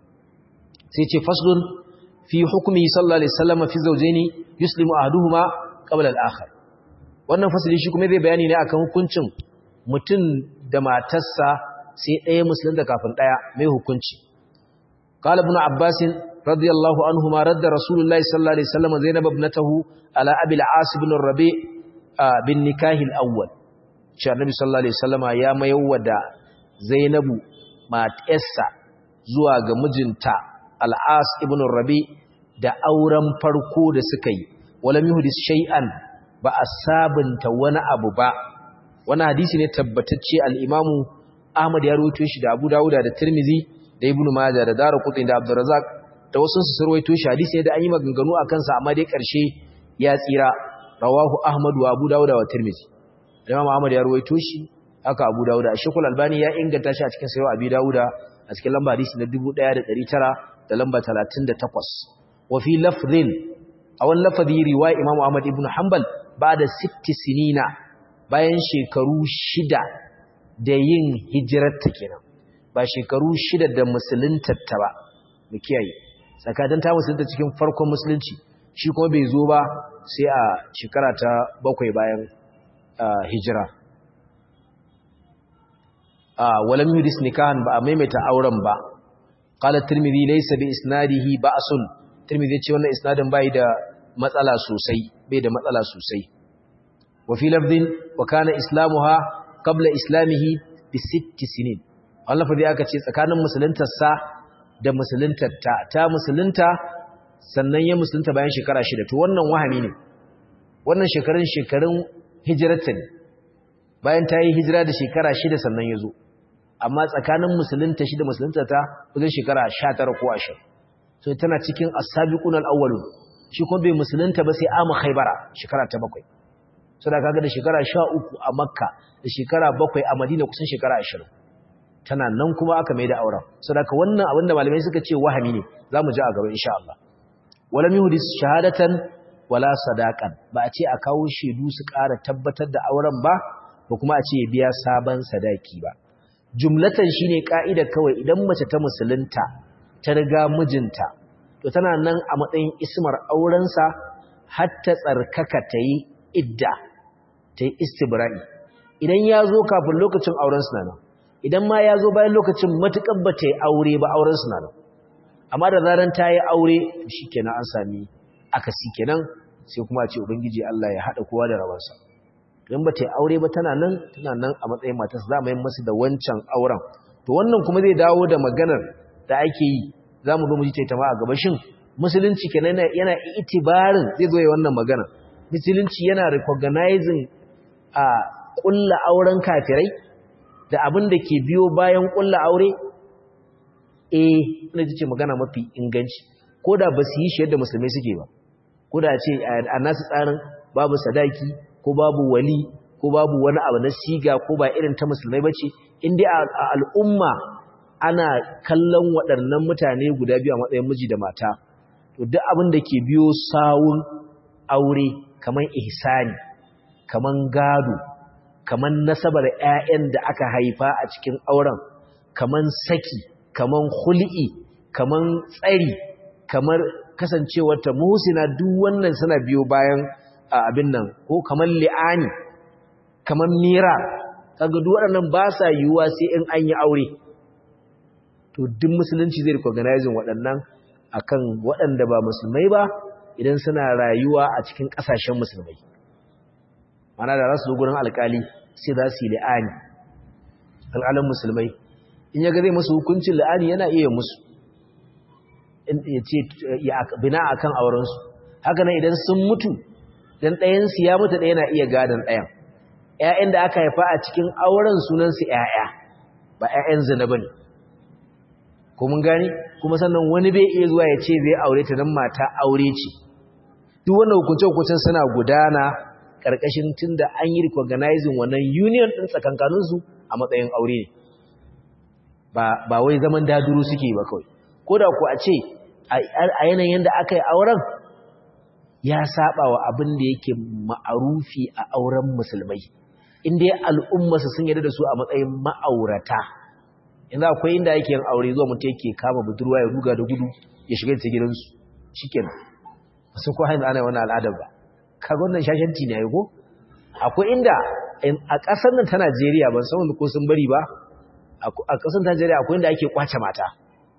S1: sai ce faslun fi hukmi sallallahu alaihi wasallam fi zawjaini yuslimu ahaduhuma qabla al-akhar wannan fasali shi kuma zai bayani ne akan hukuncin mutum da matarsa sai ɗaya musulunta kafin ɗaya mai hukunci qala ibn abbas radiyallahu anhuma radda rasulullahi sallallahu alaihi wasallam zainab ibnatahu ala abi al-as ibn rabi bin nikah al-awwal shi annabi sallallahu alaihi wasallam ya mayawwa da zainabu matarsa zuwa ga mijinta al-as ibn rabi da auren farko da suka yi wala yuhdis shay'an ba a sabunta wani abu ba wani hadisi ne tabbatacce al-imamu Ahmad ya rawaito shi da Abu Dawud da Tirmidhi da Ibn Majah da Daraqutni da Abdurrazzaq da wasu su rawaito shi hadisi ne da an yi maganganu akan sa amma dai karshe ya tsira rawahu Ahmad wa Abu Dawud wa Tirmidhi Imam Ahmad ya rawaito shi haka Abu Dawud Sheikhul Albani ya inganta shi a cikin Sahih Abi Dawud a cikin lamba hadisi na dubu ɗaya da ɗari tara da lamba talatin da takwas wa fi lafdhin a wani lafazi riwaya Imam Ahmad ibn Hanbal ba da sitti sinina bayan shekaru shida da yin hijirarta kenan ba shekaru shida da musuluntarta ba mu kiyaye tsakanin ta musulunta cikin farkon musulunci shi kuma bai zo ba sai a shekara ta bakwai bayan hijira walam yudis nikahan ba a maimaita auren ba qala tirmidhi laysa bi isnadihi ba'sun tirmidhi ce wannan isnadin bai da matsala sosai bai da matsala sosai wa fi lafdhin wa kana islamuha qabla islamihi bi sitti sinin Allah fa dai aka ce tsakanin musuluntar sa da musuluntar ta ta musulunta sannan ya musulunta bayan shekara shida to wannan wahami ne wannan shekarun shekarun hijirarta ne bayan ta yi hijira da shekara shida sannan ya zo amma tsakanin musulunta shi da musulunta ta wajen shekara sha tara ko ashirin so tana cikin as-sabiqun al-awwalun shi kuma bai musulunta ba sai ama khaybara shekara ta bakwai so da kaga da shekara sha uku a makka da shekara bakwai a madina kusan shekara ashirin tana nan kuma aka mai da auren so da wannan abinda malamai suka ce wahami ne zamu ji a gaba insha Allah walam yuhdis shahadatan wala sadaqan ba a ce a kawo shedu su ƙara tabbatar da auren ba ba kuma a ce ya biya sabon sadaki ba jumlatan shine kaida kawai idan mace ta musulunta ta riga mijinta to tana nan a matsayin ismar aurensa har ta tsarkaka ta yi idda ta yi istibra'i idan ya zo kafin lokacin auren suna nan idan ma ya zo bayan lokacin matuƙar ba ta yi aure ba auren suna nan amma da zaran ta yi aure to shi kenan an sami akasi kenan sai kuma a ce ubangiji Allah ya haɗa kowa da rawarsa idan ba ta yi aure ba tana nan tana nan a matsayin matarsa za mu yi masu da wancan auren to wannan kuma zai dawo da maganar da ake yi za mu zo mu ji ta ma a gabashin musulunci kenan yana itibarin zai zo ya wannan magana musulunci yana recognizing a kulla auren kafirai da abin da ke biyo bayan kulla aure eh ina ce magana mafi inganci ko da ba su yi shi yadda musulmai suke ba ko da ce a nasu tsarin babu sadaki ko babu wali ko babu wani abu na siga ko ba irin ta musulmai bace in dai a al'umma ana kallon waɗannan mutane guda biyu a matsayin miji da mata to duk abin da ke biyo sawun aure kaman ihsani kaman gado kaman nasabar ƴaƴan da aka haifa a cikin auren kaman saki kaman khul'i kaman tsari kamar kasancewar ta muhsina duk wannan suna biyo bayan abin nan ko kaman li'ani kaman mira kaga duk waɗannan ba sa yiwuwa sai in an yi aure to duk musulunci zai recognizing waɗannan akan waɗanda ba musulmai ba idan suna rayuwa a cikin ƙasashen musulmai mana da rasu gurin alƙali sai za su yi li'ani alƙalin musulmai in ya ga zai musu hukuncin li'ani yana iya musu ya ce ya bina akan aurensu haka nan idan sun mutu dan ɗayansu ya mutu ɗaya na iya gadon ɗayan ƴaƴan da aka haifa a cikin auren sunansu ƴaƴa ba ƴaƴan zina bane ko mun gani kuma sannan wani bai iya zuwa ya ce zai aure ta dan mata aure ce duk wannan hukunce-hukuncen suna gudana karkashin tunda an yi recognizing wannan union din tsakankanin su a matsayin aure ne ba ba wai zaman daduru suke ba kawai koda ku a ce a yanayin da aka yi auren ya saba wa abin da yake ma'arufi a auren musulmai inda al'ummarsa sun yarda da su a matsayin ma'aurata yanzu akwai inda yake yin aure zuwa mutum yake kama budurwa ya ruga da gudu ya shiga ta gidansu shikenan sun ko hain ana wannan al'adar ba kaga wannan shashanci ne yayi ko akwai inda a ƙasar nan ta Najeriya ban san ko sun bari ba a ƙasar Najeriya akwai inda ake kwace mata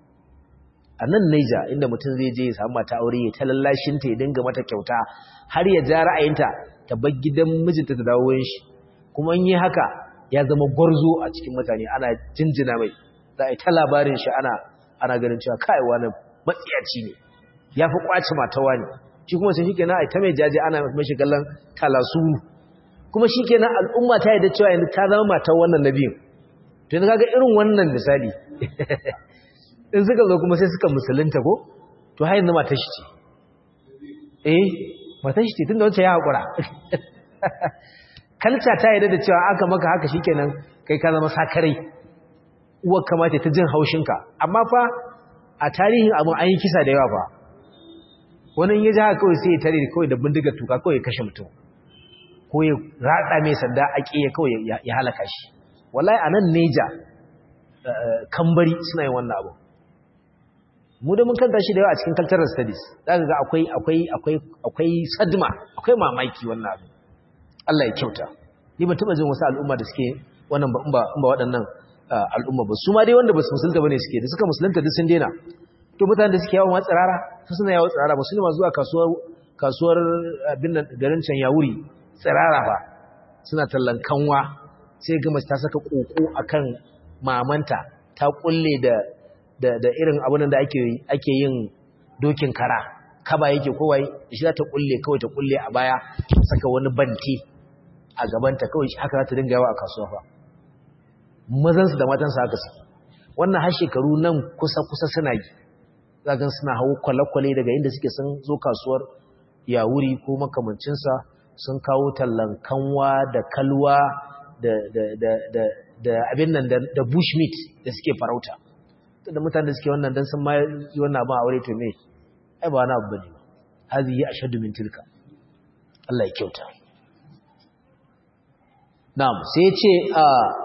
S1: a nan Niger inda mutum zai je ya samu mata aure ya ta lallashin ta ya dinga mata kyauta har ya ja ra'ayinta ta bar gidan mijinta ta dawo wurin shi kuma in yi haka ya zama gwarzo a cikin mutane ana jinjina mai za a yi ta labarin shi ana ana ganin cewa kai wani matsiyaci ne ya fi kwace mata wani shi kuma sai shikenan ai ta mai jaje ana mashi kallon talasuru kuma shikenan al'umma ta yarda cewa yanzu ta zama matar wannan nabiyin to yanzu kaga irin wannan misali in suka zo kuma sai suka musulunta ko to har yanzu matar shi ce eh matar shi ce tunda wancan ya hakura kalca ta yarda da cewa aka maka haka shikenan kai ka zama sakarai uwar kamata ta jin haushinka amma fa a tarihin abin an yi kisa da yawa fa wani in ya ji haka kawai sai ya tare kawai da bindigar tuka kawai ya kashe mutum ko ya ratsa mai sanda a ƙiya kawai ya halaka shi wallahi a nan neja kambari suna yin wannan abu mu da mun kanta shi da yawa a cikin cultural studies za ka ga akwai akwai akwai akwai sadma akwai mamaki wannan abu Allah ya kyauta ni ban taba jin wasu al'umma da suke wannan ba in ba waɗannan al'umma ba su ma dai wanda ba su musulunta bane suke da suka musulunta duk sun daina to mutanen da suke yawon tsirara su suna yawon tsirara ba su ne ma zuwa kasuwar kasuwar abin nan garin can yawuri tsirara ba suna tallan kanwa sai ga mace ta saka koko akan mamanta ta kulle da da da irin abin da ake ake yin dokin kara kaba yake kowai shi za ta kulle kawai ta kulle a baya saka wani banti a gabanta kawai haka za ta dinga yawa a kasuwa fa mazansu da matansu haka su wannan har shekaru nan kusa-kusa suna yi zagan suna hau kwale-kwale daga inda suke sun zo kasuwar yawuri ko makamancinsa sun kawo tallan kanwa da kalwa da, da, da, da, da abin nan da bushmeat da suke farauta da mutane da suke wannan don sun ma yi wannan abin aure to me ai ba wani abu bane ba hazihi ashaddu min tilka Allah ya kyauta na'am sai ya ce a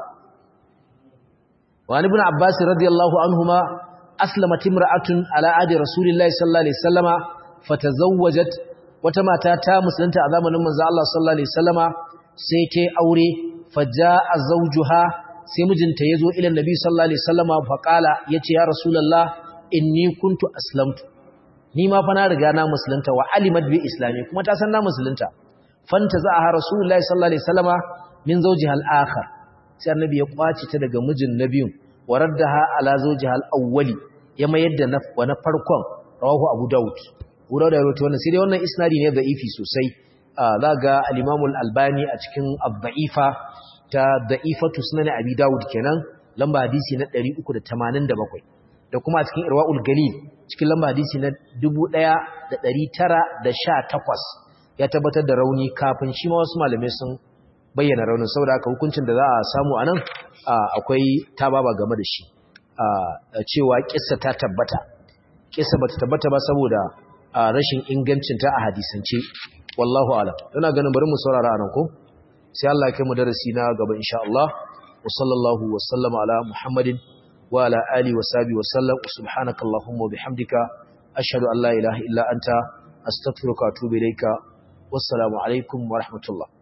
S1: wa ibn abbas radiyallahu anhuma aslamat imra'atun ala adi rasulillahi sallallahu alaihi wasallama fatazawwajat wata mata ta musulunta a zamanin manzo Allah sallallahu alaihi wasallama sai ta aure faja'a zawjuha sai mijinta yazo ila nabi sallallahu alaihi wasallama fa qala yace ya rasulullah inni kuntu aslamtu ni ma fa na riga na musulunta wa alimat bi islami kuma ta san na musulunta fanta za'a rasulullahi sallallahu alaihi wasallama min zawjiha al-akhar sai annabi ya kwace ta daga mijin nabiyun waraddaha ala zawjiha al-awwali ya mayar da na farkon rawahu abu daud wura da rawaito wannan sai dai wannan isnadi ne da'ifi sosai za ga al-Imam al-Albani a cikin ad-da'ifa ta da'ifatu sunan Abi Dawud kenan lamba hadisi na ɗari uku da tamanin da bakwai da kuma a cikin Irwaul Galil cikin lamba hadisi na dubu ɗaya da ɗari tara da sha takwas ya tabbatar da rauni kafin shi ma wasu malamai sun bayyana raunin saboda haka hukuncin da za a samu anan akwai tababa game da shi cewa kissa ta tabbata kissa bata tabbata ba saboda rashin ingancin ta a hadisance wallahu a'lam ina ganin bari mu saurara anan ko sai Allah ya kai mu darasi na gaba insha Allah wa sallallahu wa sallama ala muhammadin wa ala alihi wa sahbihi wa sallam subhanakallahumma wa bihamdika ashhadu an la ilaha illa anta astaghfiruka wa atubu ilayka wassalamu alaikum wa rahmatullah